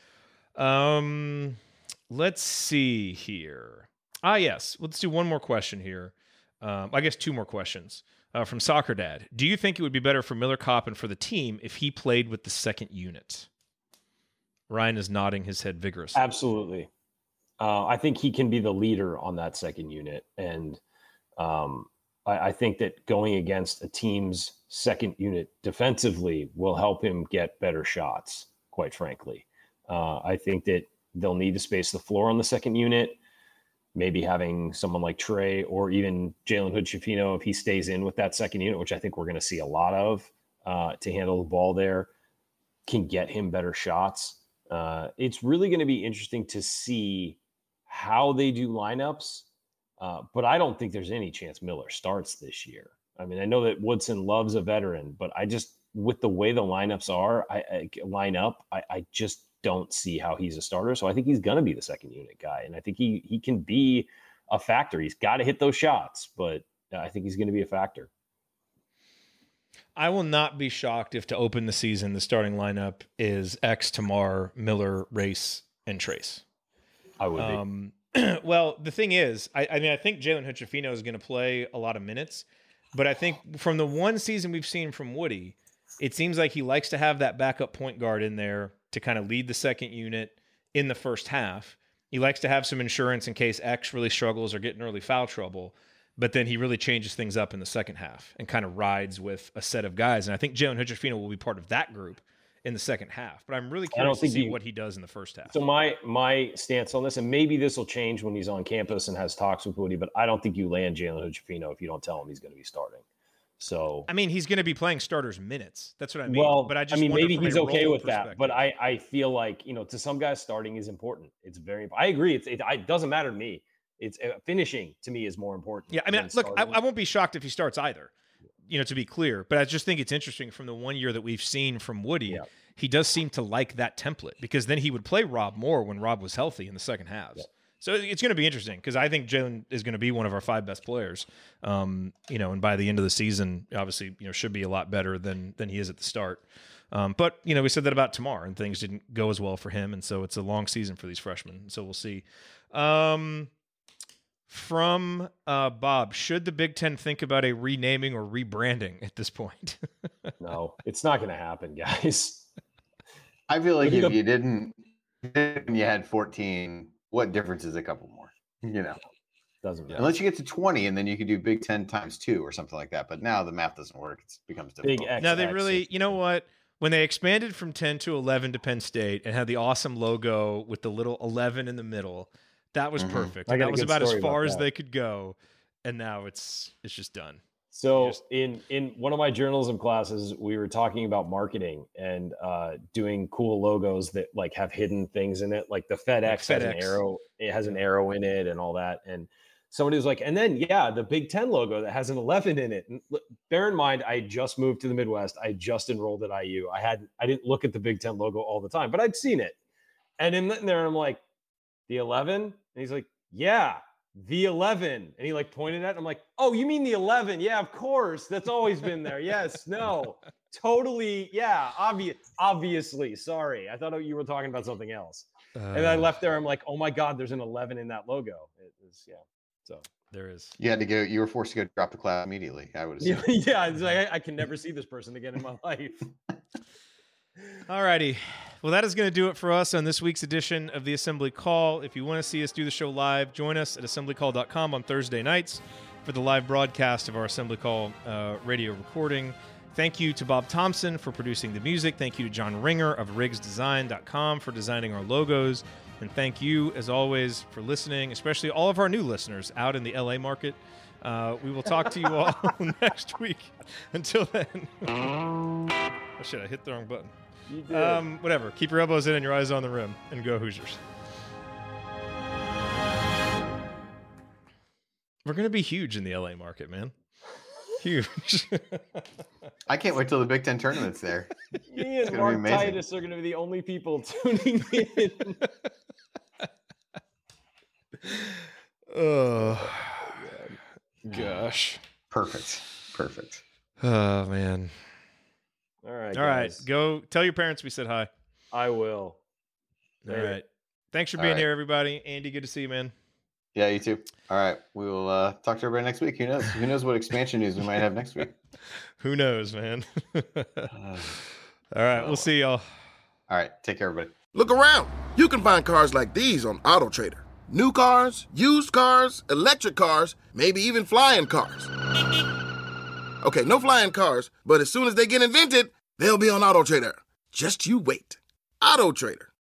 Let's see here. Yes. Let's do one more question here. I guess two more questions. From Soccer Dad. Do you think it would be better for Miller Kopp and for the team if he played with the second unit? Ryan is nodding his head vigorously. Absolutely. I think he can be the leader on that second unit. And I think that going against a team's second unit defensively will help him get better shots, quite frankly. I think that they'll need to space the floor on the second unit. Maybe having someone like Trey or even Jalen Hood-Schifino, if he stays in with that second unit, which I think we're going to see a lot of to handle the ball there, can get him better shots. It's really going to be interesting to see how they do lineups, but I don't think there's any chance Miller starts this year. I mean, I know that Woodson loves a veteran, but I just, with the way the lineups are, I just don't see how he's a starter. So I think he's going to be the second unit guy. And I think he can be a factor. He's got to hit those shots, but I think he's going to be a factor. I will not be shocked if to open the season, the starting lineup is X, Tamar, Miller, Race, and Trace. I would be. Well, the thing is, I think Jalen Hood-Schifino is going to play a lot of minutes, but I think from the one season we've seen from Woody, it seems like he likes to have that backup point guard in there to kind of lead the second unit in the first half. He likes to have some insurance in case X really struggles or get in early foul trouble, but then he really changes things up in the second half and kind of rides with a set of guys. And I think Jalen Hood-Schifino will be part of that group in the second half, but I'm really curious to see what he does in the first half. So my stance on this, and maybe this will change when he's on campus and has talks with Woody, but I don't think you land Jalen Hood-Schifino if you don't tell him he's going to be starting. So I mean, he's going to be playing starters minutes. That's what I mean. Well, but I just maybe he's okay with that. But I feel like, to some guys, starting is important. It's very. I agree. It doesn't matter to me. It's finishing to me is more important. Yeah, I mean, look, I won't be shocked if he starts either. To be clear, but I just think it's interesting from the 1 year that we've seen from Woody. Yeah. He does seem to like that template because then he would play Rob more when Rob was healthy in the second halves. Yeah. So it's going to be interesting because I think Jalen is going to be one of our 5 best players. And by the end of the season, obviously, should be a lot better than he is at the start. But we said that about Tamar, and things didn't go as well for him, and so it's a long season for these freshmen. So we'll see. From Bob, should the Big Ten think about a renaming or rebranding at this point? No, it's not going to happen, guys. I feel like if you didn't, when you had 14. What difference is a couple more? Doesn't matter. Unless you get to 20 and then you could do Big Ten times 2 or something like that. But now the math doesn't work. It becomes difficult. Now they really, you know what? When they expanded from 10 to 11 to Penn State and had the awesome logo with the little 11 in the middle, that was perfect. That was about as far as they could go. And now it's just done. So in one of my journalism classes, we were talking about marketing and doing cool logos that like have hidden things in it. Like the FedEx has an arrow. It has an arrow in it and all that. And somebody was like, and then, the Big Ten logo that has an 11 in it. And bear in mind, I just moved to the Midwest. I just enrolled at IU. I didn't look at the Big Ten logo all the time, but I'd seen it. And in there, I'm like, the 11? And he's like, yeah. The 11. And he like pointed at it. I'm like, oh, you mean the 11? Yeah, of course. That's always been there. Yes, no, totally. Yeah, obviously. Sorry. I thought you were talking about something else. And I left there. I'm like, oh my God, there's an 11 in that logo. It was, so there is. You had to go, you were forced to go drop the class immediately. I would assume. Yeah. It's like, I can never see this person again in my life. All righty. Well, that is going to do it for us on this week's edition of the Assembly Call. If you want to see us do the show live, join us at assemblycall.com on Thursday nights for the live broadcast of our Assembly Call radio recording. Thank you to Bob Thompson for producing the music. Thank you to John Ringer of rigsdesign.com for designing our logos. And thank you, as always, for listening, especially all of our new listeners out in the LA market. We will talk to you all next week. Until then. Oh, shit, I hit the wrong button. You did. Whatever. Keep your elbows in and your eyes on the rim, and go Hoosiers. We're going to be huge in the LA market, man. Huge. I can't wait till the Big Ten tournament's there. Me and Mark Titus are going to be the only people tuning in. Oh. Gosh. Perfect. Oh, man. All right. All right. Go tell your parents we said hi. I will. All right. Thanks for being here, everybody. Andy, good to see you, man. Yeah, you too. All right. We will talk to everybody next week. Who knows? Who knows what expansion news we might have next week? Who knows, man? All right. We'll see y'all. All right. Take care, everybody. Look around. You can find cars like these on AutoTrader. New cars, used cars, electric cars, maybe even flying cars. Okay, no flying cars, but as soon as they get invented, they'll be on AutoTrader. Just you wait. AutoTrader.